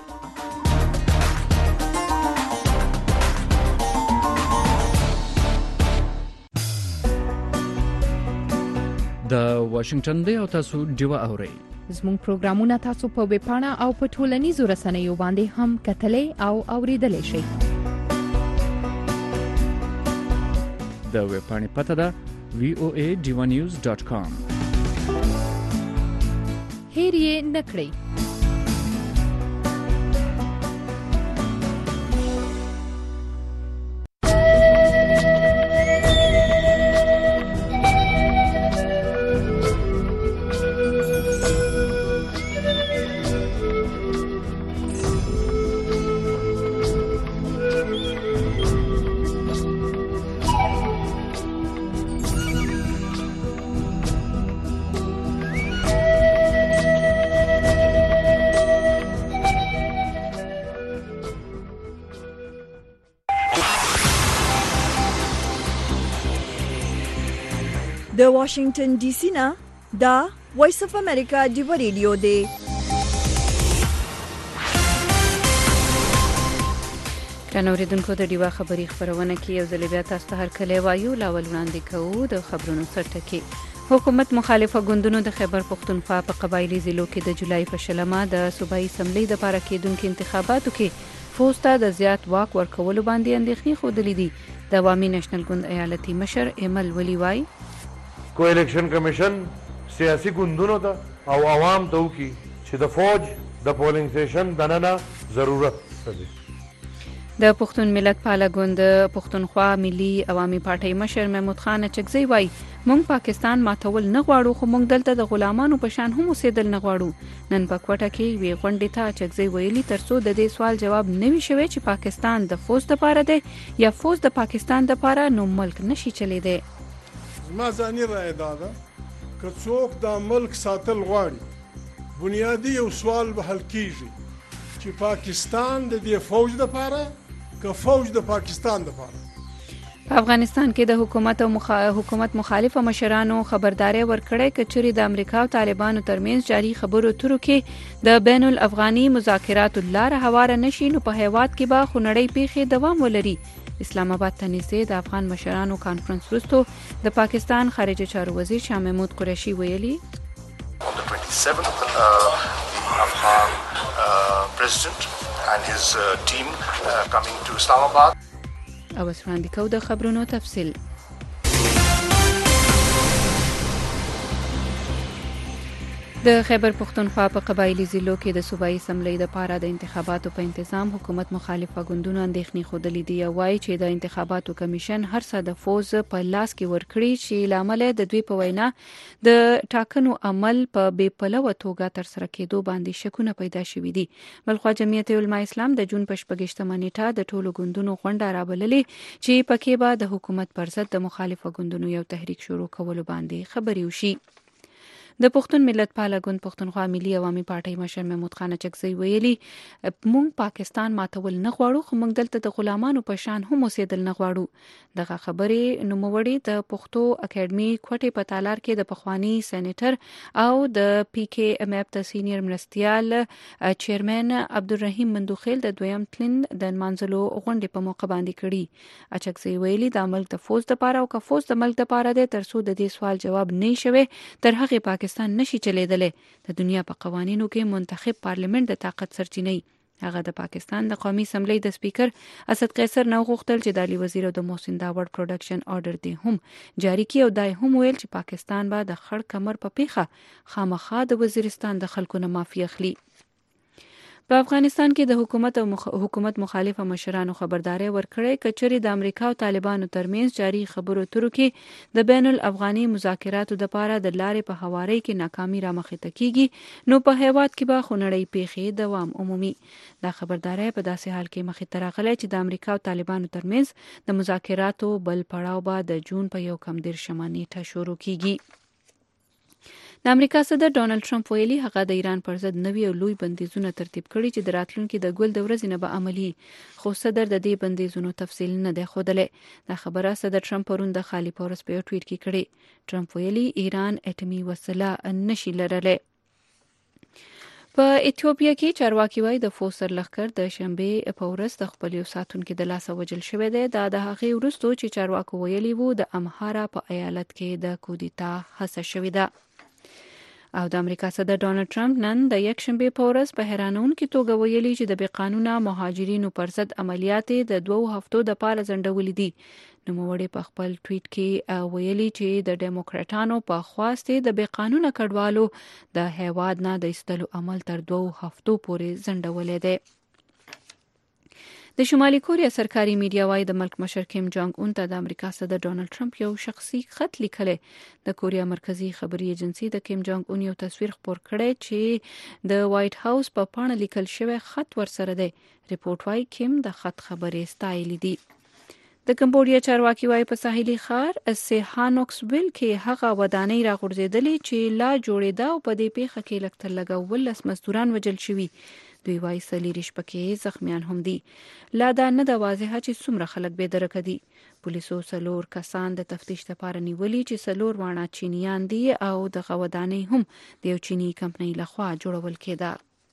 د واشنگټن دی او تاسو ډیوا اورئ زموږ پروګرامونه تاسو په ویب پاڼه او په ټولنیزو رسنیو باندې هم کتلې او اوریدلې شئ د ویب پاڼې پته ده voa.divanews.com. هیر یې نکړئ. د واشنگټن ډي سي نه دا وایس اف امریکا دی ریډیو دی. کنوریدونکو د ډیوا خبری خبرونه کې یو ځل بیا تاسو ته هرکلی وایو. لاول وړاندې کوو د خبرونو سرټکی. حکومت مخالفه ګوندونو د خیبر پختونخوا په قبایلی ضلعو کې د جولای په شلمه د صوبایي اسمبلی د لپاره کېدونکو انتخاباتو کې فوز ته د زیات واک ورکولو باندې اندېښنې ښودلې دي. د عوامي نېشنل ګوند ایالتي مشر ایمل ولی وایي کو الیکشن کمیشن سیاسي ګوندونو ته او عوام ته وکړي چې د فوج د پولینګ سټیشن دننه ضرورت دی. د پښتون ملت پاله ګوند پښتونخوا ملي عوامي پارټۍ مشر محمود خان چکزی وایي موږ پاکستان ماتول نه غواړو، خو موږ دلته د غلامانو په شان هم اوسېدل نه غواړو. نن په کوټه کې وی غونډې ته چکزی ویلي ترڅو د دې سوال جواب نه وي شوی چې پاکستان د فوز لپاره دی یا فوز د پاکستان لپاره، نو ملک نشي چلیدای. ما ځاني رائے دا ده که څوک دا ملک ساتل غواړي بنیادی یو سوال به حل کیږي چې پاکستان د دې فوج لپاره که فوج د پاکستان لپاره. په افغانستان کې د حکومت مخالفه مشرانو خبرداري ورکړې کچري د امریکا او طالبانو ترمنځ جاري خبرو اترو کې د بین الافغاني مذاکرات لاره هواره نشي، نو په هیواد کې به خونړۍ پیښې دوام ولري. اسلام آباد ته نږدې د افغان مشرانو کانفرنس وروسته د پاکستان خارجه چارو وزیر شاه محمود قریشي ویلي On the 27th, the Afghan president and his team coming to Islamabad. او وړاندې کوو د خبرونو تفصیل. د خیبر پختونخوا په قبایلی ضلعو کې د صوبایي اسمبلی لپاره د انتخاباتو په تنظیم حکومت مخالفه ګوندونو اندېښنې ښودلې دي او وایي چې د انتخاباتو کمیشن هر څه د فوز په لاس کې ورکړي چې لامل د دوی په وینا د ټاکنو عمل په بې پلوه توګه تر سره کېدو باندې شکونه پیدا شوي دي. بلخوا جمعیت علماء اسلام د جون په 28مه نیټه د ټولو ګوندونو غونډه رابللې چې پکې به د حکومت پر ضد د مخالفه ګوندونو یو تحریک شروع کولو باندې خبرې وشي. د پښتون ملت پاله ګوند پښتونخوا ملي عوامي پارټۍ مشر محمود خان چکزی ویلي موږ پاکستان ماتول نه غواړو، خو موږ دلته د غلامانو په شان هم اوسېدل نه غواړو. دغه خبرې نوموړي د پښتو اکیډمي کوټې په تالار کې د پخوانی سېنیټر او د پی کې ام اف د سینیئر مرستیال چیرمن عبدالرحیم مندوخیل د دویم تلین د منځلو غونډې په موقع باندې کړي. چکزی ویلي د ملک د فوز لپاره او که فوز د ملک لپاره دی ترڅو د دې سوال جواب نه شوي تر هغه پاکستان نشي چلیدلی. د دنیا په قوانینو کې منتخب پارلیمنت د طاقت سرچینه. هغه د پاکستان د قومي اسمبلی د سپیکر اسد قیصر نو غوښتل چې د علی وزیر او د محسن داوړ پروډکشن آرډر دی هم جاری کړي او دای هم ویل چې پاکستان به د خړ کمر په پیخه خامخا د وزیرستان د خلکو نه معافي اخلي. په افغانستان کې د حکومت مخالفه مشرانو خبرداري ورکړې کچري د امریکا او طالبانو ترمنځ جاري خبرو اترو کې د بین الافغاني مذاکراتو لپاره د لارې په هواري کې ناکامي را مخې ته کیږي، نو په هیواد کې به خونړۍ پیښې دوام عمومي. دا خبرداري په داسې حال کې مخې ته راغلی چې د امریکا او طالبانو ترمنځ د مذاکراتو بل پړاو به د جون په 1 نیټه شروع کیږي. د امریکا صدر ډونالد ټرمپ ویلي هغه د ایران پر ضد نوي او لوی بندیزونه ترتیب کړي چې د راتلونکي د ګل د ورځې نه به عملي، خو صدر د دې بندیزونو تفصیل نه دی ښودلی. دا خبره صدر ټرمپ پرون د خالي پورس په یو ټویټ کې کړې. ټرمپ ویلي ایران اټومي وسله نشي لرلی. په ایتیوپیا کې چارواکي وایي د فوسر لښکر د شنبې په ورځ د خپل یو ساتونکي د لاسه وژل شوی دی. دا د هغې وروسته چې چارواکو ویلي وو د امهارا په ایالت کې د کودتا هڅه شوې ده. او د امریکا صدر ډونالد ټرمپ نن د یکشنبه په ورځ په حیرانونکې توګه ویلي چې د بې قانونه مهاجرینو پر ضد عملیات د 2 هفتو د پاره ځنډولې دي. نوموړي په خپل ټویټ کې ویلي چې د ډیموکراټانو په خواست د بې قانونه کډوالو د هیواد نه د ایستلو عمل تر 2 هفتو پورې ځنډولې دی. د شمالي کوریا سرکاري میډیا وايي د ملک مشر کیم جونګ اون ته د امریکا صدر ډونالد ټرمپ یو شخصي خط لیکلی. د کوریا مرکزی خبري ایجنسی د کیم جونګ اون یو تصویر خپور کړی چې د وایټ هاوس په پاڼه لیکل شوی خط ورسره دی. ریپورت وايي کیم د خط خبرې ستایلې دي. د کمبودیا چارواکي وايي په ساحلي ښار سیهانوکسویل کې هغه ودانۍ راغورځېدلې چې لا جوړېده او په دې پیښه کې لږ تر لږه 19 مزدوران وژل شوي. دوی وايي 40 پکې زخمیان هم دي. لا دا نه د واضحه چې څومره خلک بې درکه دي. پولیسو 4 کسان د تفتیش لپاره نیولي چې 4 واړه چینیان دي او د ودانۍ هم د یو چینی کمپنۍ لخوا جوړول کېده.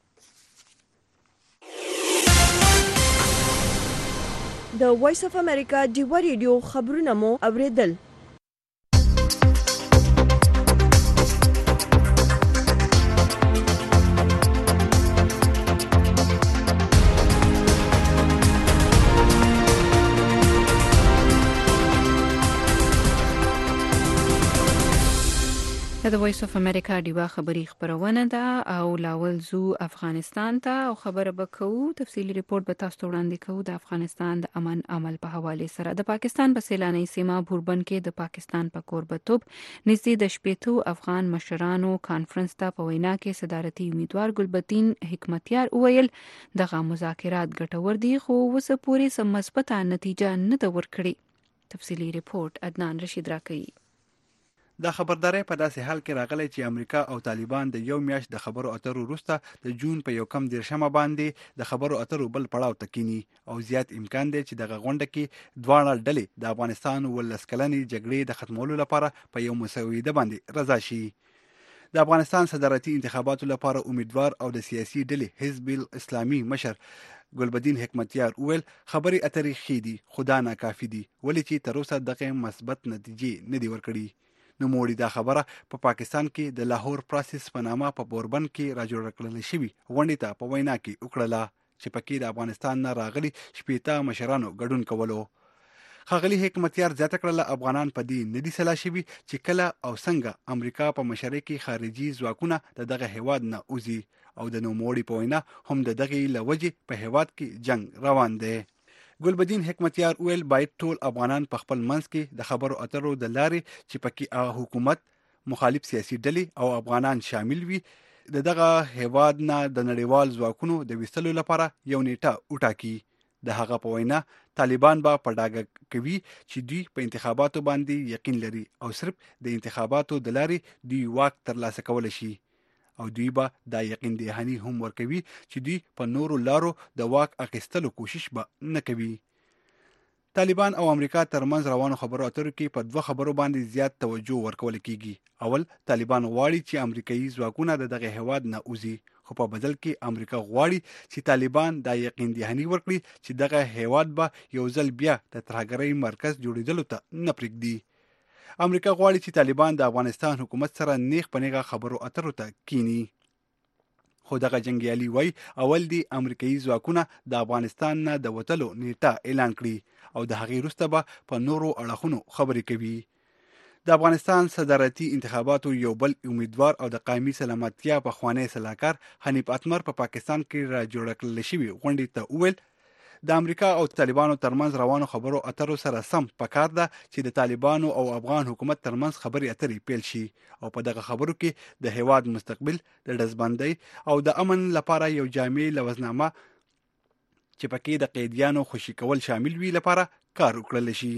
د وایس اف امریکا ډیوا ریډیو خبرونه مو اوریدل. د وایس اف امریکا ډیوا خبری خبرونه ده او لاول زو افغانستان ته او خبره بکوو. تفصیلی ریپورت به تاسو وړاندې کوو. د افغانستان د امن عمل په حواله سره د پاکستان په سیلاني سیمه بوربن کې د پاکستان په کوربتوب نږدې د 80 افغان مشرانو کانفرنس ته په وینا کې صدارتي امیدوار ګلبدین حکمتیار وویل دغه مذاکرات ګټور دي خو وسه پوری سم مثبته نتیجه نه ده ورکړي. تفصیلی ریپورت عدنان رشید راکوي. دا خبرداري په داسې حال کې راغلی چې امریکا او طالبان د یو میاشت د خبرو اترو وروسته د جون په 1 باندې د خبرو اترو بل پړاو ته کینی او زیات امکان دی چې دغه غونډه کې دواړه ډلې د افغانستان ولس کلنې جګړې د ختمولو لپاره په یو مسوده باندې رضا شي. د افغانستان صدارتي انتخاباتو لپاره امیدوار او د سیاسي ډلې حزب الاسلامي مشر ګلبدین حکمتیار وویل خبري اترې خېدي خدا ناکافي دي ولې چې تر اوسه دغه مثبت نتیجې نه دی ورکړي. نوموړي دا خبره په پاکستان کې د لاهور پروسس په نامه په بوربن کې راجوړ کړل شوی غونډې ته په وینا کې وکړه چې پکې د افغانستان نه راغلي 80 مشرانو ګډون کولو. ښاغلي حکمتیار زیاته کړله افغانان په دې نه دي سلا شوي چې کله او څنګه امریکا په مشرۍ کې خارجي ځواکونه د دغه هیواد نه اوزي او د نوموړي په وینا هم د دغه لوجې په هیواد کې جنگ روان دی. ګلبدین حکمتیار ویل باید ټول افغانان په خپل منځ کې د خبرو اترو د لارې چې پکې حکومت مخالف سیاسي ډلې او افغانان شامل وي دغه هیواد نه د نړیوال ځواکونو د وستلو لپاره یو نیټه وټاکي. د هغه په وینا طالبان به په ډاګه کوي چې دوی په انتخاباتو باندې یقین لري او صرف د انتخاباتو د لارې دوی واک ترلاسه کول شي او دوی به دا یقین دهانی هم ورکوي چې دوی په نورو لارو د واک اخیستلو کوشش به نه کوي. طالبان او امریکا ترمنځ روانو خبرو اترو کې په 2 خبرو باندې زیات توجه ورکول کیږي. اول طالبان غواړي چې امریکایي ځواکونه دغه هیواد نه اوزي خو په بدل کې امریکا غواړي چې طالبان دا یقین دهانی ورکړي چې دغه هیواد به یو ځل بیا د ترهګرۍ مرکز جوړیدلو ته نه پرېږدي. امریکا غواړي چې طالبان د افغانستان حکومت سره نیغ په نیغه خبرو اترو ته کینی خو دغه جنگیالي وای اول دی امریکایي ځواکونه د افغانستان نه د وټلو نیټه اعلان کړي او د هغې وروسته به په نورو اړخونو خبرې کوي. د افغانستان صدارتي انتخاباتو یو بل امیدوار او د قومي سلامتیا پخوانی سلاکار حنیف اتمر په پاکستان کې را جوړ کړل شوی غونډې ته وویل د امریکا او طالبانو ترمنځ روانو خبرو اترو سره سم پکار ده چې د طالبانو او افغان حکومت ترمنځ خبرې اترې پیل شي او په دغه خبرو کې د هیواد مستقبل د ډزبندۍ او د امن لپاره یو جامع لوزنامه چې پکې د قیدیانو خوشي کول شامل وي لپاره کار وکړل شي.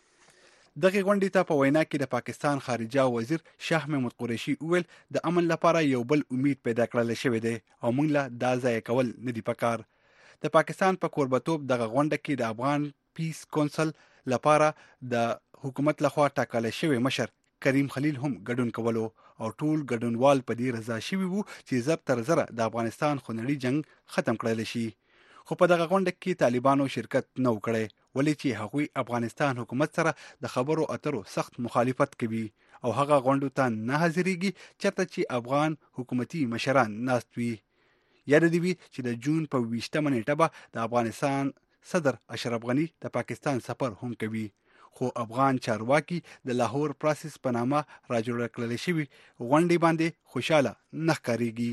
دغه غونډې ته په وینا کې د پاکستان خارجه وزیر شاه محمود قریشي وویل د امن لپاره یو بل امید پیدا کړل شوی دی او موږ له دا ځای کول نه دی پکار. د پاکستان په کوربتوب دغه غونډه کې د افغان پیس کونسل لپاره د حکومت لخوا ټاکل شوی مشر کریم خلیل هم ګډون کولو او ټول ګډونوال په دې رضا شوي وو چې زب تر زره د افغانستان خونړي جنگ ختم کړل شي. خو په دغه غونډه کې طالبانو شرکت نه وکړي ولې چې هغوی افغانستان حکومت سره د خبرو اترو سخت مخالفت کوي او هغه غونډو ته نه حاضرېږي چېرته چې افغان حکومتي مشران ناست وي. یاد دی وی چې د جون په 20 نیټه به د افغانستان صدر اشرف غنی د پاکستان سفر هم کوي خو افغان چارواکي د لاهور پروسس په نامه راجوړ کړل شوی غونډې باندې خوشاله نه ښکارېږي.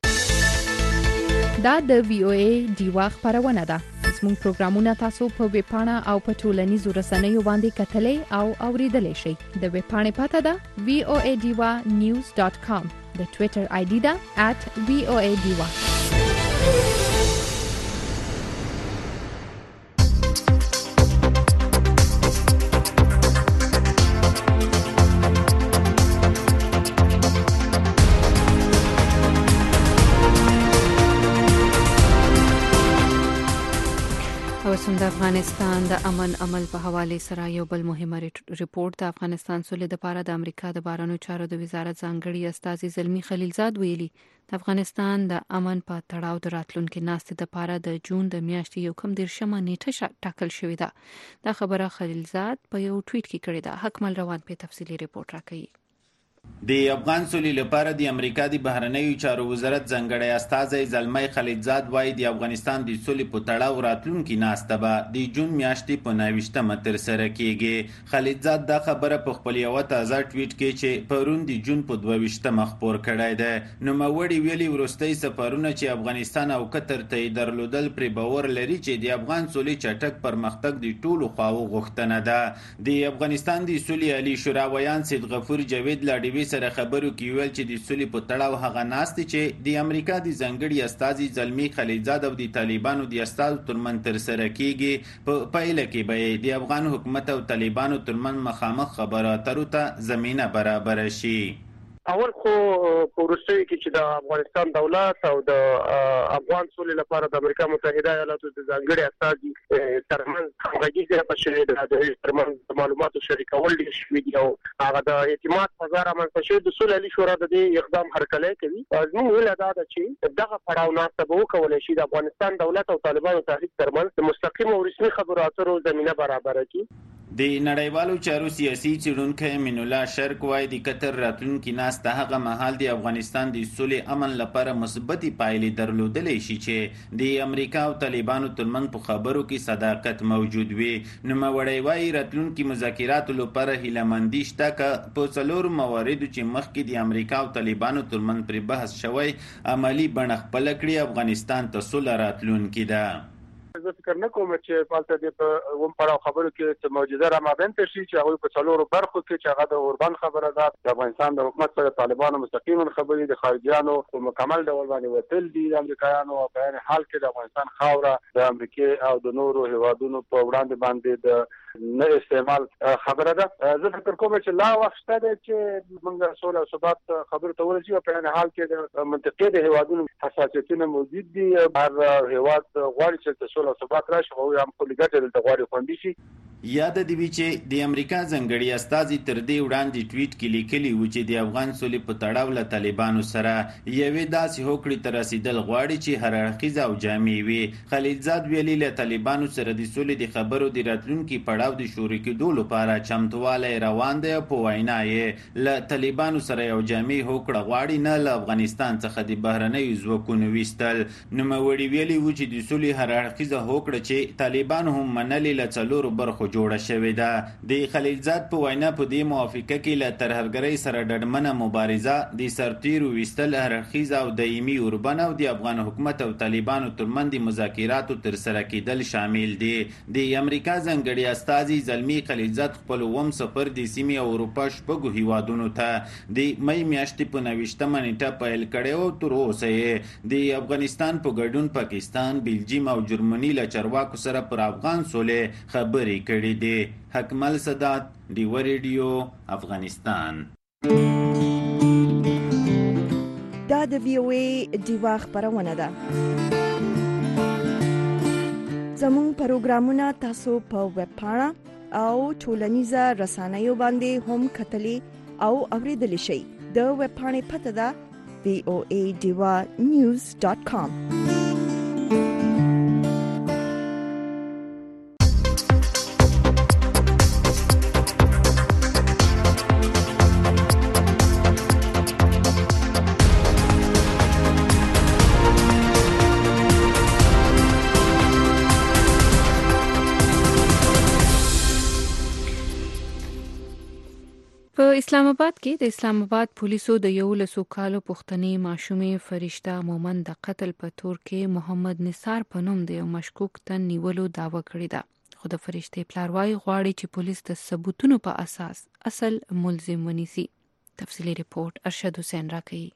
دا د VOA ډیوا خبرونه ده. زموږ پروګرامونه تاسو په ویب پاڼه او په ټولنیزو رسنیو باندې کتلې او اوریدلې شئ. د ویب پاڼې پته ده voadiwa.news.com. د ټوئیټر آی ډي ده @voadiwa. د افغانستان د امن عمل په حواله سره یو بل مهمه ریپورت د افغانستان سولې لپاره د امریکا د بهرنیو چارو د وزارت ځانګړي استازي زلمی خلیلزاد ویلي د افغانستان د امن په تړاو د راتلونکو ناستې لپاره د جون د میاشتې 1 نیټه ټاکل شوې ده. دا خبره خلیلزاد په یو ټویټ کې کړې ده. حکمل روان په تفصیلی ریپورت راکوي. د افغان سولې لپاره د امریکا د بهرنیو چارو وزارت ځانګړی استازی زلمی خلیلزاد وایي د افغانستان د سولې په تړاو راتلونکي ناسته به د جون میاشتې په 29 ترسره کیږي. خلیلزاد دا خبره په خپل یو تازه ټویټ کې چې پرون د جون په 22 خبر کړی دی. نوموړي ویلي وروستي سفرونه چې افغانستان او قطر ته درلودل پر باور لري چې د افغان سولې چټک پرمختګ د ټولو خواو غوښتنه ده. د افغانستان د سولې عالی شورا ویان سید غفور جاوید لاډي سره خبرو کې ویل چې د سولې په تړاو هغه ناستې چې د امریکا د ځانګړي استازي زلمی خلیلزاد او د طالبانو د استازو ترمن ترسره کیږي په پایله کې به د افغان حکومت او طالبانو ترمن مخامخ خبرو اترو ته زمينه برابر شي. اول خو په وروستیو کې چې د افغانستان دولت او د افغان سولې لپاره د امریکا متحده ایالاتو د ځانګړي استازي ترمنځ همغږي زیاته شوې ده. د ترمنځ معلوماتو شریکول ډېر شوي دي او هغه د اعتماد فضا رامنځته شوې. د سولې عالي شورا د دې اقدام هرکلی کوي. زموږ هیله دا ده چې دغه پړاو ناسته به وکولی شي د افغانستان دولت او طالبانو تحریک ترمنځ د مستقیم او رسمي خبرو اترو زمینه برابره کړي. د نړیوالو چارو سیاسي څېړونکی امین الله شرک وایي د قطر راتلونکي ناسته هغه مهال د افغانستان د سولې امن لپاره مثبتې پایلې درلودلی شي چې د امریکا او طالبانو ترمنځ په خبرو کې صداقت موجود وي. نوموړی وایي راتلونکي مذاکراتو لپاره هیلهمندي شته که په څلورو مواردو چې مخکې د امریکا او طالبانو ترمنځ پرې بحث شوی عملي بڼه خپله کړي افغانستان ته سوله راتلونکې ده. زه فکر نه کوم چې پالته د ووم پړاو خبرو کې موجوده را مابین ته شي چې هغه په څلورو برخو کې چې هغه د اوربان خبره ده د افغانستان د حکومت سره طالبانو مستقیما خبرې د خارجيانو په مکمل ډول باندې وتل دي. د امریکایانو په هر حال کې د افغانستان خاوره د امریکا او د نورو هیوادونو په وړاندې باندې د نه استعمال خبره ده. زه فکر کوم چې لا وخت ده چې موږ سوله او ثبات خبرو ته ورسېږو. په هر حال کې د منطقې د هیوادونو حساسیتونه موجود دي. هر هیواد غواړي چې سوله او ثبات راشي او هم خپل ګټې دلته غواړي خوندي شي. یاد دی چې د امریکا ځانګړي استازي تر دې وړاندې ټویټ کې لیکلي و چې د افغان سولې په تړاو له طالبانو سره یوې داسې هوکړې ته رسیدل غواړي چې هر اړخیزه او جامع وي. خلیلزاد ویلي له طالبانو سره د سولې د خبرو د راتلونکي پړاو د شروع کېدو لپاره چمتووالی روان دی. په وینا یې له طالبانو سره یو جامع هوکړه غواړي نه له افغانستان څخه د بهرنیو ځواکونو ویستل. نوموړي ویلي و چې د سولې هر اړخیزه هوکړه چې طالبان هم منلې له څلورو برخو جوړه شوې ده. د خلیلزاد په وینا په دې موافقه کې له ترهګرۍ سره ډډمنه مبارزه د سرتیرو ویستل هرخیزه او دایمي اوربن او د افغان حکومت او طالبانو ترمنځ مذاکراتو ترسره کېدل شامل دي. د امریکا ځانګړي استازي زلمی خلیلزاد خپل وم سفر د سیمې او اروپا شپږو هیوادونو ته د مې میاشتې په 29 نیټه پیل کړی او تر اوسه یې د افغانستان په ګډون پاکستان، بلجیم او جرمني له چارواکو سره پر افغان سولې خبرې کړې دي. حکمل صدات ډیو ریډیو افغانستان. دا د VOA ډیوا خبرونه ده. زموږ پروګرامونه تاسو په ویب پاڼه او ټولنیزه رسنیو باندې هم کتلې او اوریدلې شئ. د ویب پاڼې پته ده voadiwa.news.com. په اسلام آباد کې د اسلام آباد پولیسو د 11 کالو پښتنې ماشومې فرشته مومن د قتل په تور کې محمد نثار په نوم د یو مشکوک تن نیولو دعوه کړې ده، خو د فرشتې پلار وايي غواړي چې پولیس د ثبوتونو په اساس اصل ملزم ونیسي. تفصیلی ریپورت ارشد حسین راکوي.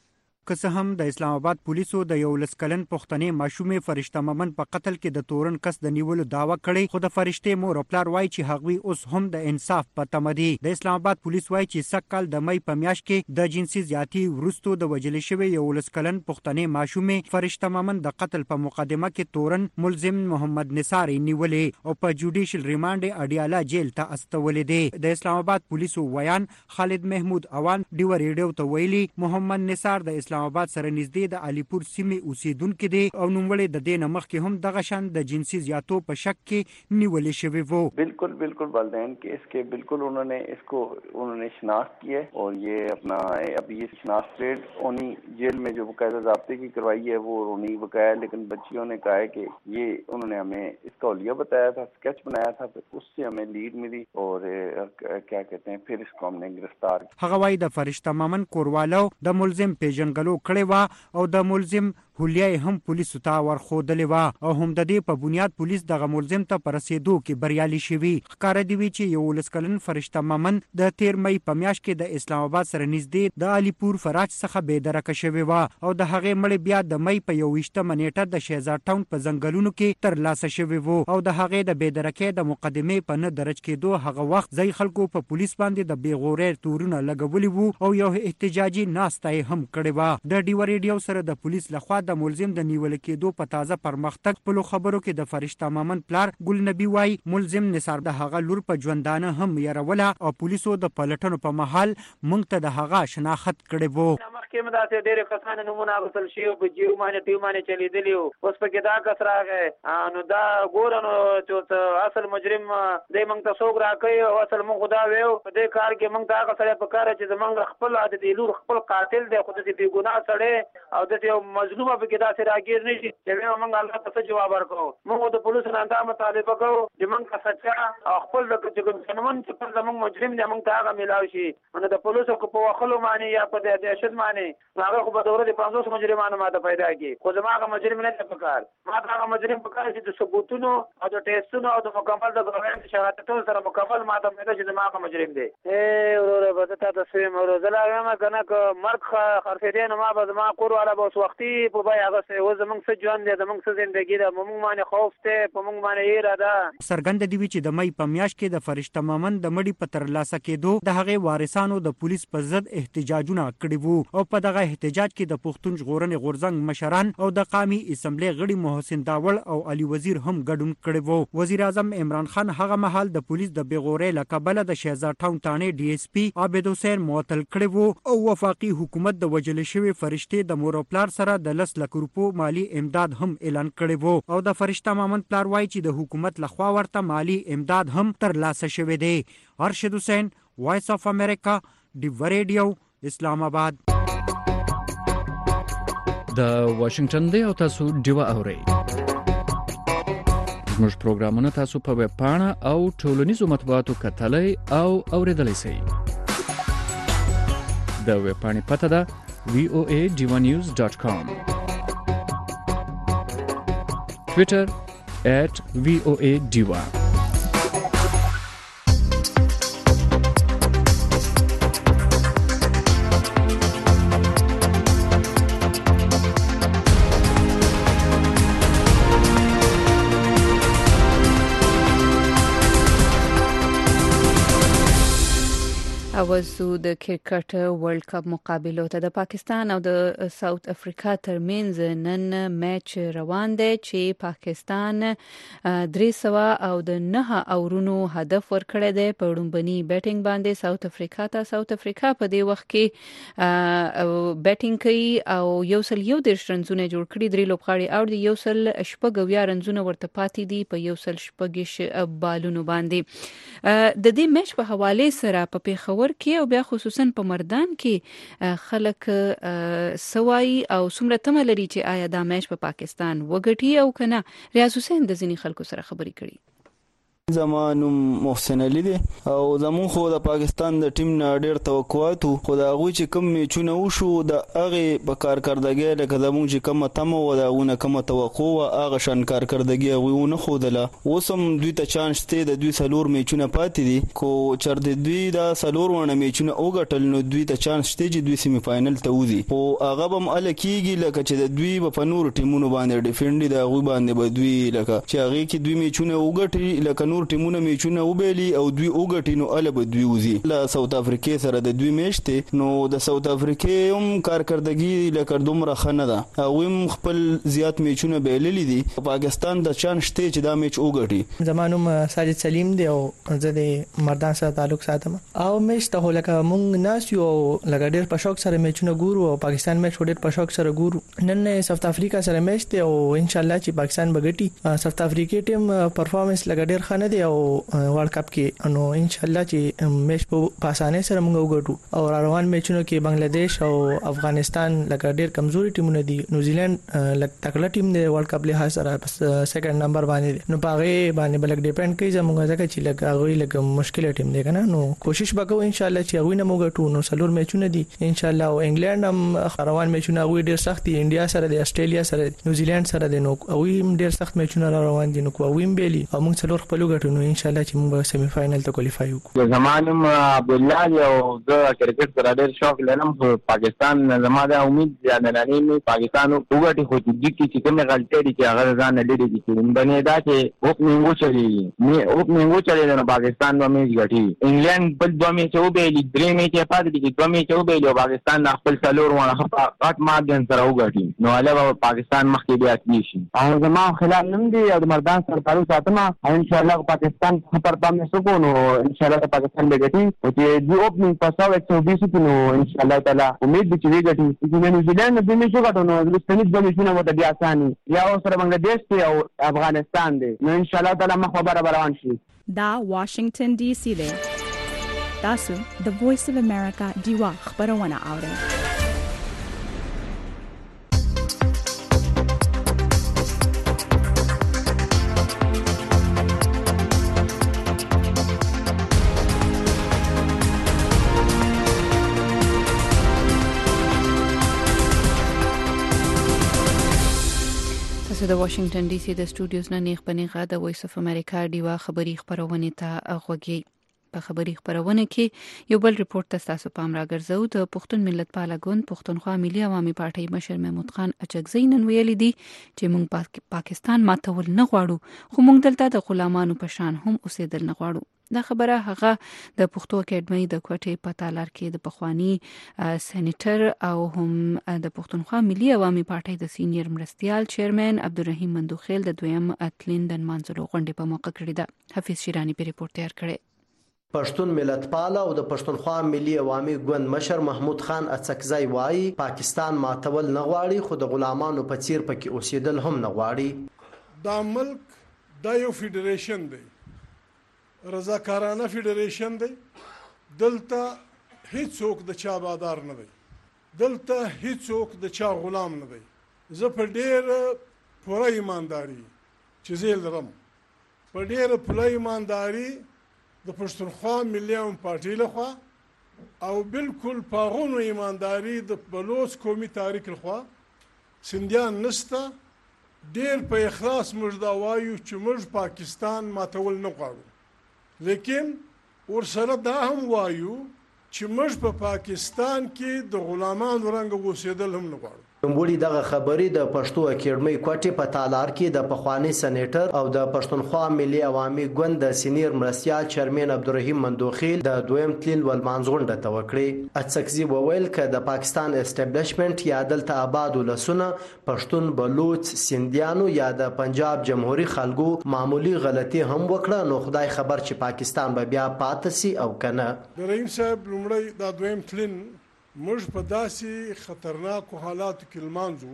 که څه هم د اسلام آباد پولیسو د 11 کلن پښتنې ماشومې فرشته مومن په قتل کې د تورن کس د نیولو دعوه کړې، خو د فرشتې مور او پلار وایي چې هغوی اوس هم د انصاف په تمه دي. د اسلام آباد پولیس وایي چې سږکال د مۍ په میاشت کې د جنسي زیاتي وروستو د وژل شوې 11 کلن پښتنې ماشومې فرشته مومن د قتل په مقدمه کې تورن ملزم محمد نثار نیولې او په جوډیشل ریمانډ اډیاله جیل ته استولې دي. د اسلام آباد پولیسو ویان خالد محمود اوان ډیو ریډیو ته ویلي محمد نثار د اسلام آباد سره نږدې د علیپور سیمې اوسیدونکو دي او نوموړی د دې نه مخکې هم دغه شان د جنسي زیاتو په شک کې نیولې شوی وو. बिल्कुल वालिदैन के इसके बिल्कुल उन्होंने शिनाख्त की है और ये अपना अभी ये शिनाख्त रेट उन्हीं जेल में जो बाकायदा ज़ाब्ते की करवाई है वो उन्हीं बकाया, लेकिन बच्चियों ने कहा है कि ये उन्होंने हमें इसका औलिया बताया था, स्केच बनाया था, फिर उससे हमें लीड मिली और क्या कहते हैं फिर इसको हमने गिरफ्तार किया. هغه وايي د فرشته مومن کوروالو د ملزم پیژنګلو کړی و او د ملزم هولیه هم پولیسو ته ورخودلې و او هم د دې په بنیاد پولیس دغه ملزم ته پر رسیدو کې بریالي شوي. ښکاره دی وی چې 11 کلن فرشته مومن د 13 مۍ په میاشت کې د اسلام آباد سره نږدې د علیپور فراج څخه بې درکه شوی و او د هغې مړی بیا د مۍ په 21 نیټه د شهزاد ټاون په ځنګلونو کې ترلاسه شوی و او د هغې د بې درکې د مقدمې په نه درج کېدو هغه وخت ځای خلکو په پولیس باندې د بېغورۍ تورونه لګولي وو او یو احتجاجي ناسته هم کړې و. د ډیو ریډیو سره د پولیس لخوا د ملزم د نیول کېدو په تازه پرمختګ په خبرو کې د فرشته مومن پلار ګل نبی وای ملزم نثار د هغه لور په ژوندانه هم يروله او پولیسو د پلټنو په محل مونږ ته د هغه شناخت کړي وو. مخکې مداسه ډېر کسان نمونه غوښتل شي په جیو باندې ټیو باندې چلیدلی او اوس په کې دا کس راغی نو دا ګورنو چې اصل مجرم دې مونږ ته څوک راکړي او اصل مونږ خدا ویو په دې کار کې مونږ ته هغه سره په کار چې زمونږ خپل عادت لور خپل قاتل دی خو دې بې ګناه سړی او د یو مظلوم په کې دا راګیر نشي چې موږ الله ته جواب ورکړو. موږ د پولیسو نه دا مطالبه کوو چې موږ سچا او خپل د قانون چې پر زموږ مجرم دی موږ ته هغه ملاوي شي. نو د پولیسو په وخلو باندې یا په د دهشت باندې هغه خو په دوره د 500 مجرمانو ماته پیدا کی خو زما هغه مجرم نه دی پکار. ما هغه مجرم پکار چې د ثبوتونو او د ټیسټونو او د مکمل د ګورنمنت شهادتونو سره مکمل ماته پیدا چې زما هغه مجرم دی. وروره به تاسو سم ورزلا ما کنه ک مرګ خرڅېدنه ما به ما کور والا به وختي په بای هغه و زمونږ څه ژوند دی زمونږ څه زندګي ده موږ باندې خوف ته په موږ باندې یې را ده. څرګنده دی چې د مۍ په میاشت کې د فرشته مومن د مړي په ترلاسه کېدو د هغې وارثانو د پولیس په ضد احتجاجونه کړي وو او په دغه احتجاج کې د پښتون ژغورنې غورځنګ مشران او د قومي اسمبلی غړي محسن داول او علي وزیر هم ګډون کړي وو. وزیر اعظم عمران خان هغه مهال د پولیس د بېغورۍ له کبله د شهزاد ټاون تانې ډي اس پي عابد حسین معطل کړي وو او وفاقي حکومت د وژل شوې فرشتې د مور او پلار سره د 10 لک روپو مالی امداد هم اعلان کړی وو او د فرشته مومن پلار وایي چې د حکومت لخوا ورته مالی امداد هم ترلاسه شوی دی. ارشد حسین، وایس اف امریکا، ډیو ریډیو، اسلام آباد. د واشنگټن دی او تاسو ډیو اورئ. زموږ پروګرامونه تاسو په ویب پاڼه او ټولنیزو مطبوعاتو کتلای او اوریدلای شئ. د ویب پاڼې پته ده voanews.com. Twitter @VOA Diva. اوازو د کرکټ ورلد کپ مقابلو ته د پاکستان او د ساوث افریقا ترمنځ نن میچ روان دی چې پاکستان 300 او د 9 اورونو هدف ورکړی دی په وړاندې بیټینګ باندې ساوث افریقا ته. ساوث افریقا په دې وخت کې بیټینګ کوي او یو سل یو د رنزونه جوړ کړي، 3 لوبغاړي او د یو سل شپږ رنزونه ورته پاتې دي په یو سل شپږ بالونو باندې. د دې میچ په حواله سره په پیښور کې او بیا خصوصا په مردان کې خلک سوای او څومره تمه لري چې آیا دا میچ په پاکستان وګټي او کنه. ریاض حسین د ځینې خلکو سره خبرې کړي. زمانم محسن علي دی او زمون خو د پاکستان د ټیم نه ډېر توقعات خو دا غوي چې کم میچونه وشو د هغه په کارکردګي لکه زمون چې کم تمه و دا غونه کم توقع و هغه شان کارکردګي غوونه خودله اوسم دوی ته چانس ته د دوی سلور میچونه پاتې دي کو چر د دوی دا سلور ونه میچونه اوګټل نو دوی ته چانس ته چې دوی سیمی فائنل ته وځي او هغه بم الکیږي لکه چې د دوی په نور ټیمونو باندې ډیفنډ دا غوي باندې به دوی لکه چې هغه کې دوی میچونه اوګټي لکه نور ټیمونه میچونه وبېلي او دوی اوګټي نو ال به دوی وزي له ساوث افریقا سره د دوی میشته نو د ساوث افریقا هم کارکردګي لکه دومره خنه ده او هم خپل زیات میچونه بیللي دي پاکستان د چانس ته چې دا میچ اوګټي زمانوم ساجد سلیم دی او زه د مردان سره تعلق ساتم او میچ ته لکه مونږ ناس یو لکه ډېر په شوق سره میچونه ګورو او پاکستان میچ ډېر په شوق سره ګورو نن ساوث افریقا سره میچ دی او ان شاء الله چې پاکستان بغټي ساوث افریقا ټیم پرفارمنس لکه ډېر خنه دی او ورلد کپ کې نو ان شاء الله چې میچ په اسانه سره موږ وګټو او روان میچونو کې بنگلاديش او افغانستان لکه ډېر کمزوري ټیمونه دي نیوزیلند لکه تکړه ټیم دی ورلد کپ له سره سیکنډ نمبر باندې نو پاره باندې بلک ډیپند کوي زموږ ځکه چې لکه هغه لکه مشکله ټیم دی کنه نو کوشش وکړو ان شاء الله چې هغه نه موږ ټو نو سلور میچونه دي ان شاء الله او انګلند هم روان میچونه هغه ډېر سخت دي انډیا سره دی استرالیا سره نیوزیلند سره دی نو هغه هم ډېر سخت میچونه روان دي نو کوم ویم بیلی او موږ څلور خپل وګټو نو ان شاء الله چې موږ سیمی فائنل ته کوالیفای وکړو. زمانم عبد الله او د کرکټ سره ډېر شوق لرم خو پاکستان زماده امید زیاده لري مې پاکستان وګټي خو چې کومه غلطي دي چې هغه ځان لري دي چې باندې دا چې اوپننګ وچلي نه پاکستان و میچ غټي انګلند بل دوه میچ وبېلي درې میچ پاتې دي دوه میچ وبېلي او پاکستان خپل سلور ونه غټ مارجن سره وګټي نو علاوه پاکستان مخکې بیا تلی شي او زموږ خلال نن دي او مردان سره تعلق ساتم ان شاء الله پاکستان خبر باندې سکو نو ان شاء الله پاکستان به ګټي او چې دی اوپننګ په 120 نو ان شاء الله تعالی امید دي چې ګټي چې نیوزیلند د میچ وګټو نو د سپینیش د میچونه وته بیا اساني یا سره بنگلاديش او افغانستان دي نو ان شاء الله تعالی مخ خبره روان شي دا واشنگټن ډي سي دی تاسو د وایس اف امریکا دیوا خبرونه اورئ د واشنگټن ډي سي د سټوډیوز نه نیغ پنیغه د وایس اف امریکا دیوا خبری خبرونه ته غوږی په خبری خبرونه کې یو بل ریپورت تاسو پام راګرځو د پښتون ملت پاله ګوند پښتونخوا ملي عوامي پارټي مشر محمود خان اچکزی نن ویلي دي چې موږ پاکستان ماتول نه غواړو خو موږ دلته د غلامانو په شان هم اوسېدل نه غواړو دا خبره هغه د پښتو اکیډمي د کوټې په تالار کې د پخوانی سېنیټر او هم د پښتونخوا ملي عوامي پارټي د سینیئر مرستيال چیرمن عبدالرحیم مندوخیل د دویم اتلین د منځلو غونډې په موقع کړی ده حفیظ شیرانی په ریپورت تیار کړی پښتون ملت پاله او د پښتونخوا ملي عوامي ګوند مشر محمود خان اڅکزی وایي پاکستان ماتول نه غواړي خو د غلامانو په څیر پکې اوسېدل هم نه غواړي دا ملک د یو فدریشن دی رضاکارانه فدریشن دی دلته هیڅوک د چا بادار نه دی دلته هیڅوک د چا غلام نه دی زه په ډېر پوره ایمانداري چې زه لرم په ډېر پوره ایمانداري د پښتونخوا ملي عوامي پارټي لخوا او بالکل پاغونو ایمانداري د بلوچ قومي تاریخ لخوا سندیان نسته ډېر په اخلاص موږ دا وایو چې موږ پاکستان ماتول نه غواړو لیکن ورسره دا هم وایو چې موږ په پاکستان کې د غلامانو رنګ اوسېدل هم نه غواړو نوموړي دغه خبرې د پښتو اکیډمي کوټې په تالار کې د پخوانی سېنیټر او د پښتونخوا ملي عوامي ګوند د سینیئر مرستيال چیرمن عبدالرحیم مندوخیل د دویم تلین ولمانځ غونډه ته وکړې اڅکزی وویل ک د پاکستان اسټابلیشمنت یا دلته آباد ولسونه پښتون بلوچ سیندیانو یا د پنجاب جمهوریت خلکو معمولی غلطي هم وکړه نو خدای خبر چې پاکستان به بیا پاتې سي او کنه د رحیم صاحب لومړی د دویم تلین موږ په داسې خطرناکو حالاتو کې لمانځو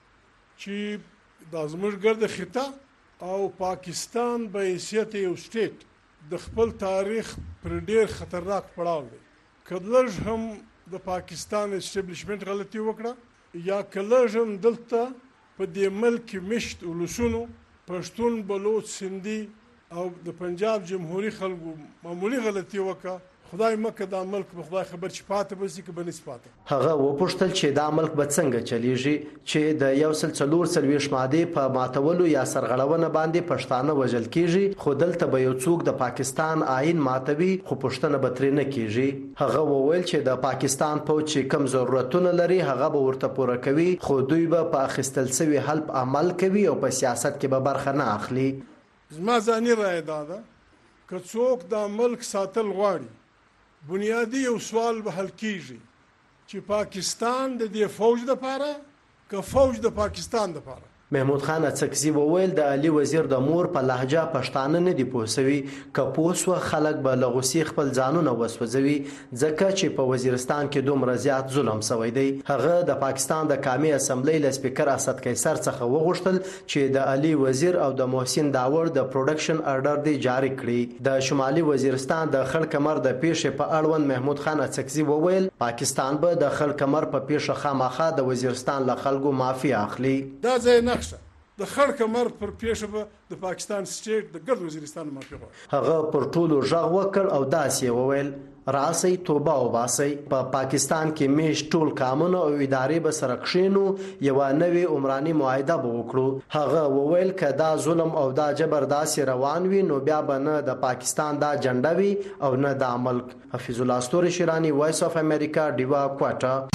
چې د زموږ ګرد خطه او پاکستان به حیثیت یو سټیټ د خپل تاریخ پر ډېر خطرناک پړاو دی که لږ هم د پاکستان اسټابلیشمنت غلطي وکړه یا که لږ هم دلته په دې ملک کې مشت ولسونو پښتون بلوچ سندي او د پنجاب جمهوریت خلکو معمولی غلطي وکړه خدای مکه دا ملک به خدای خبر چې پاته بسی که بنس پاته. هغه وپوښتل چې دا ملک به څنګه چلیږي چې د 144 ماده په ماتولو یا سرغړونه باندې پښتانه وژل کیږي خو دلته به یو څوک د پاکستان آئین ماتوي خو پښتنه به ترې نه کیږي. هغه وویل چې د پاکستان پوځ چې کم ضرورتونه لري هغه به ورته پوره کوي خو دوی به په اخیستل شوی حل عمل کوي او په سیاست کې به برخه نه اخلي. زما ځاني رائے ده که څوک دا ملک ساتل غواړي بنیادی یو سوال به حل کیږي چې پاکستان د دې فوج لپاره که فوج د پاکستان لپاره. محمود خان اڅکزي وویل د علي وزیر د مور په لهجه پښتانه نه دی پوسوي که پوسو خلک به لغوسی خپل ځانونه وسوځوي ځکه چې په وزیرستان کې دومره زیات ظلم شوی دی. هغه د پاکستان د قومي اسمبلی له سپیکر اسد قیصر څخه وغوښتل چې د علي وزیر او د محسن داور د پروډکشن ارډر دی جاری کړي. د شمالي وزیرستان د خړ کمر د پیښې په اړوند محمود خان اڅکزي وویل پاکستان به د خړ کمر په پیښه خامخا د وزیرستان له خلکو معافي اخلي. دا ځای نه د خړ کمر پر پیښه به د پاکستان سټیټ د ګرد وزیرستان معافي غواړي. هغه پر ټولو غږ وکړ او داسې وویل راسي توبه وباسي په پاکستان کې میش ټول قانون او ادارې به سره کښینو یو نوې عمراني معاهده به وکړو. هغه وویل که دا ظلم او دا جبر داسې روان وي نو بیا به نه د پاکستان دا جنډه وي او نه دا ملک. حفیظ الله استوري شیرانی وایس اف امریکا ډیوا کوټا.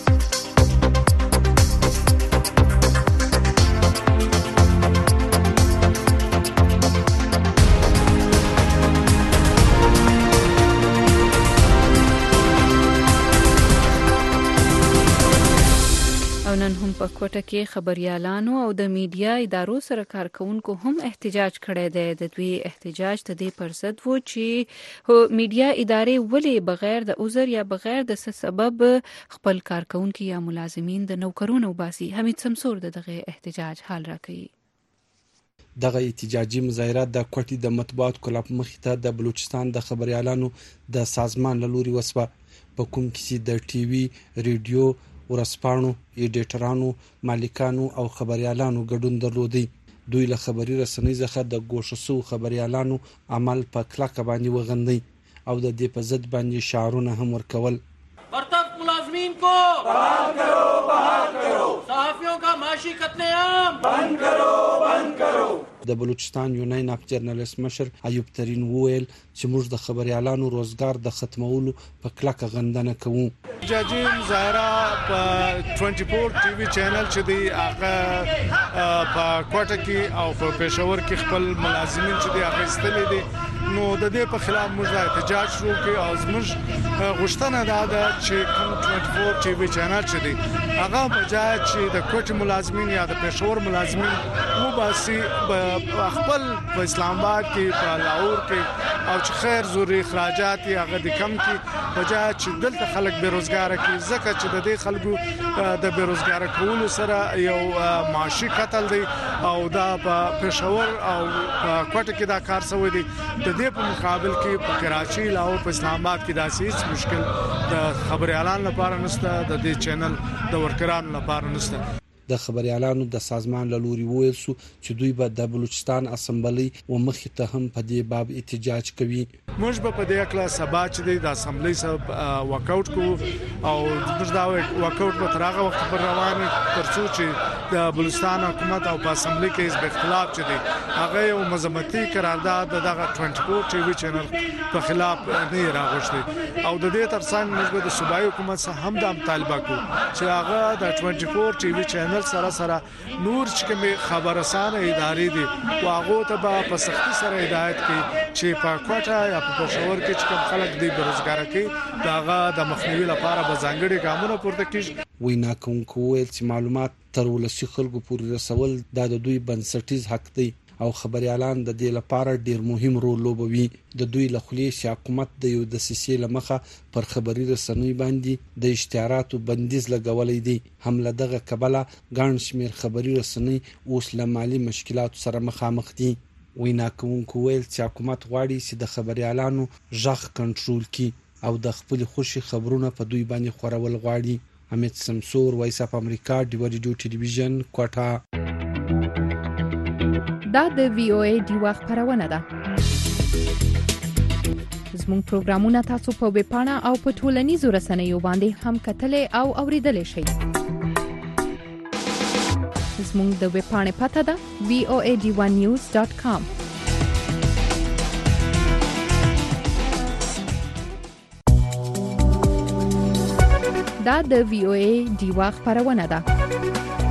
نن هم په کوټه کې خبريالانو او د میډیا ادارو سره کارکونکو هم احتجاج کړی دی. د دوی احتجاج ته د پرسد وو چې میډیا ادارې ولې بغیر د عذر یا بغیر د سبب خپل کارکونکو یا ملازمین د نوکرونو باسي. حمید سمسور دغه احتجاج حال راکړي. دغه احتجاجي مظاهرات د کوټې د مطبوعات کلاب مخې ته د بلوچستان د خبريالانو د سازمان له لوري وسوه. په کوم کې د ټي وي ریډیو ورسپانو ایډیټرانو مالکانو او خبريالانو ګډون درلودي. دوی له خبري رسنۍ څخه د ګوښسو خبريالانو عمل په کلکه باندې وغندي او د دې په ضد باندې شعارونه هم ورکول. برطرف ملازمین کو بحال کرو بحال کرو صحافیوں کا معاشی قتل عام بند کرو بند کرو. د بلوچستان یونین اف جرنالست مشر ایوب ترین وویل چې موږ د خبريالانو روزګار د ختمولو په کلکه غندنه کوو. احتجاجي مظاهره په 24 ټي وي چینل چې دی هغه په کوټه کې او په پېښور کې خپل ملازمین چې دی هغه استلې دي نو د دې په خلاف موږ احتجاج شروع کړ او زموږ غوښتنه ده چې کوم 24 ټي وي چینل چې دی هغه بجای چې د کوټه ملازمین یا د پېښور ملازمین مو باسي خپل په اسلام آباد کې په لاهور کې او چې خیر زوري اخراجات هغه د کم کې بجای چې دلته خلک بیروزګار کی ځکه چې د دې خلکو د بیروزګار کولو سره یو معاشي قتل دی او دا په پېښور او په کوټه کې دا کار شوی دی. د دې په مقابل کې په کراچي لاهور په اسلام آباد کې داسې هیڅ مشکل د خبريالانو لپاره نشته د دې چینل د ورکرانو لپاره نشته. د خبريالانو د سازمان له لوري وویل شو چې دوی به د بلوچستان اسمبلی و مخې ته هم په دې باب احتجاج کوي. موږ به په دې اکلا سبا چې د اسمبلی سره واکاوټ کوو او موږ دا واکاوټ به تر هغه وخت پر روان ترڅو چې د بلوچستان حکومت او په اسمبلی کې حزب اختلاف چې دی هغه یو مذمتي قرارداد دغه 24 ټي وي چینل په خلاف نه راغوښتي او د دې ترڅنګ موږ د صوبایي حکومت سره هم د مطالبه کوو چې هغه د 24 ټي وي چینل سره نور چې کوم خبرسانه ادارې دي واغو ته په سختي سره هدایت کوي چې په کوټه یا په پېښور کې چې کوم خلک دي بیروزګار کوي داغه د مخنیوي لپاره به ځانګړي ګامونه پورته کیږي. وینا کوونکو ویل چې معلومات تر ولسي خلکو پورې رسول د دوی بنسټیز حق دی او خبريالان د دې لپاره ډیر مهم رول لوبوي. د دوی له خلیې چې حکومت د یو دسیسې لمخه پر خبري رسنۍ باندې د اشتهاراتو بندیز لګولې دي. هم له دغه کبله ګڼ شمېر خبري رسنۍ اوس له مالي مشکلاتو سره مخامخ دي. وینا کوونکو ویل چې حکومت غواړي چې د خبريالانو ژغ کنټرول کړي او د خپل خوشي خبرونه په دوی باندې خورول غواړي. حمید سمسور وایس اف امریکا ډیوا ریډیو ټلویزیون کوټه. دا د وی او ای ډیوا خبرونه ده. زموږ پروګرامونه تاسو په ویب پاڼه او په ټولنیزو رسنیو باندې هم کتلای او اوریدلای شئ. زموږ د ویب پاڼې پته ده voad1news.com. دا د VOA ډیوا خبرونه ده.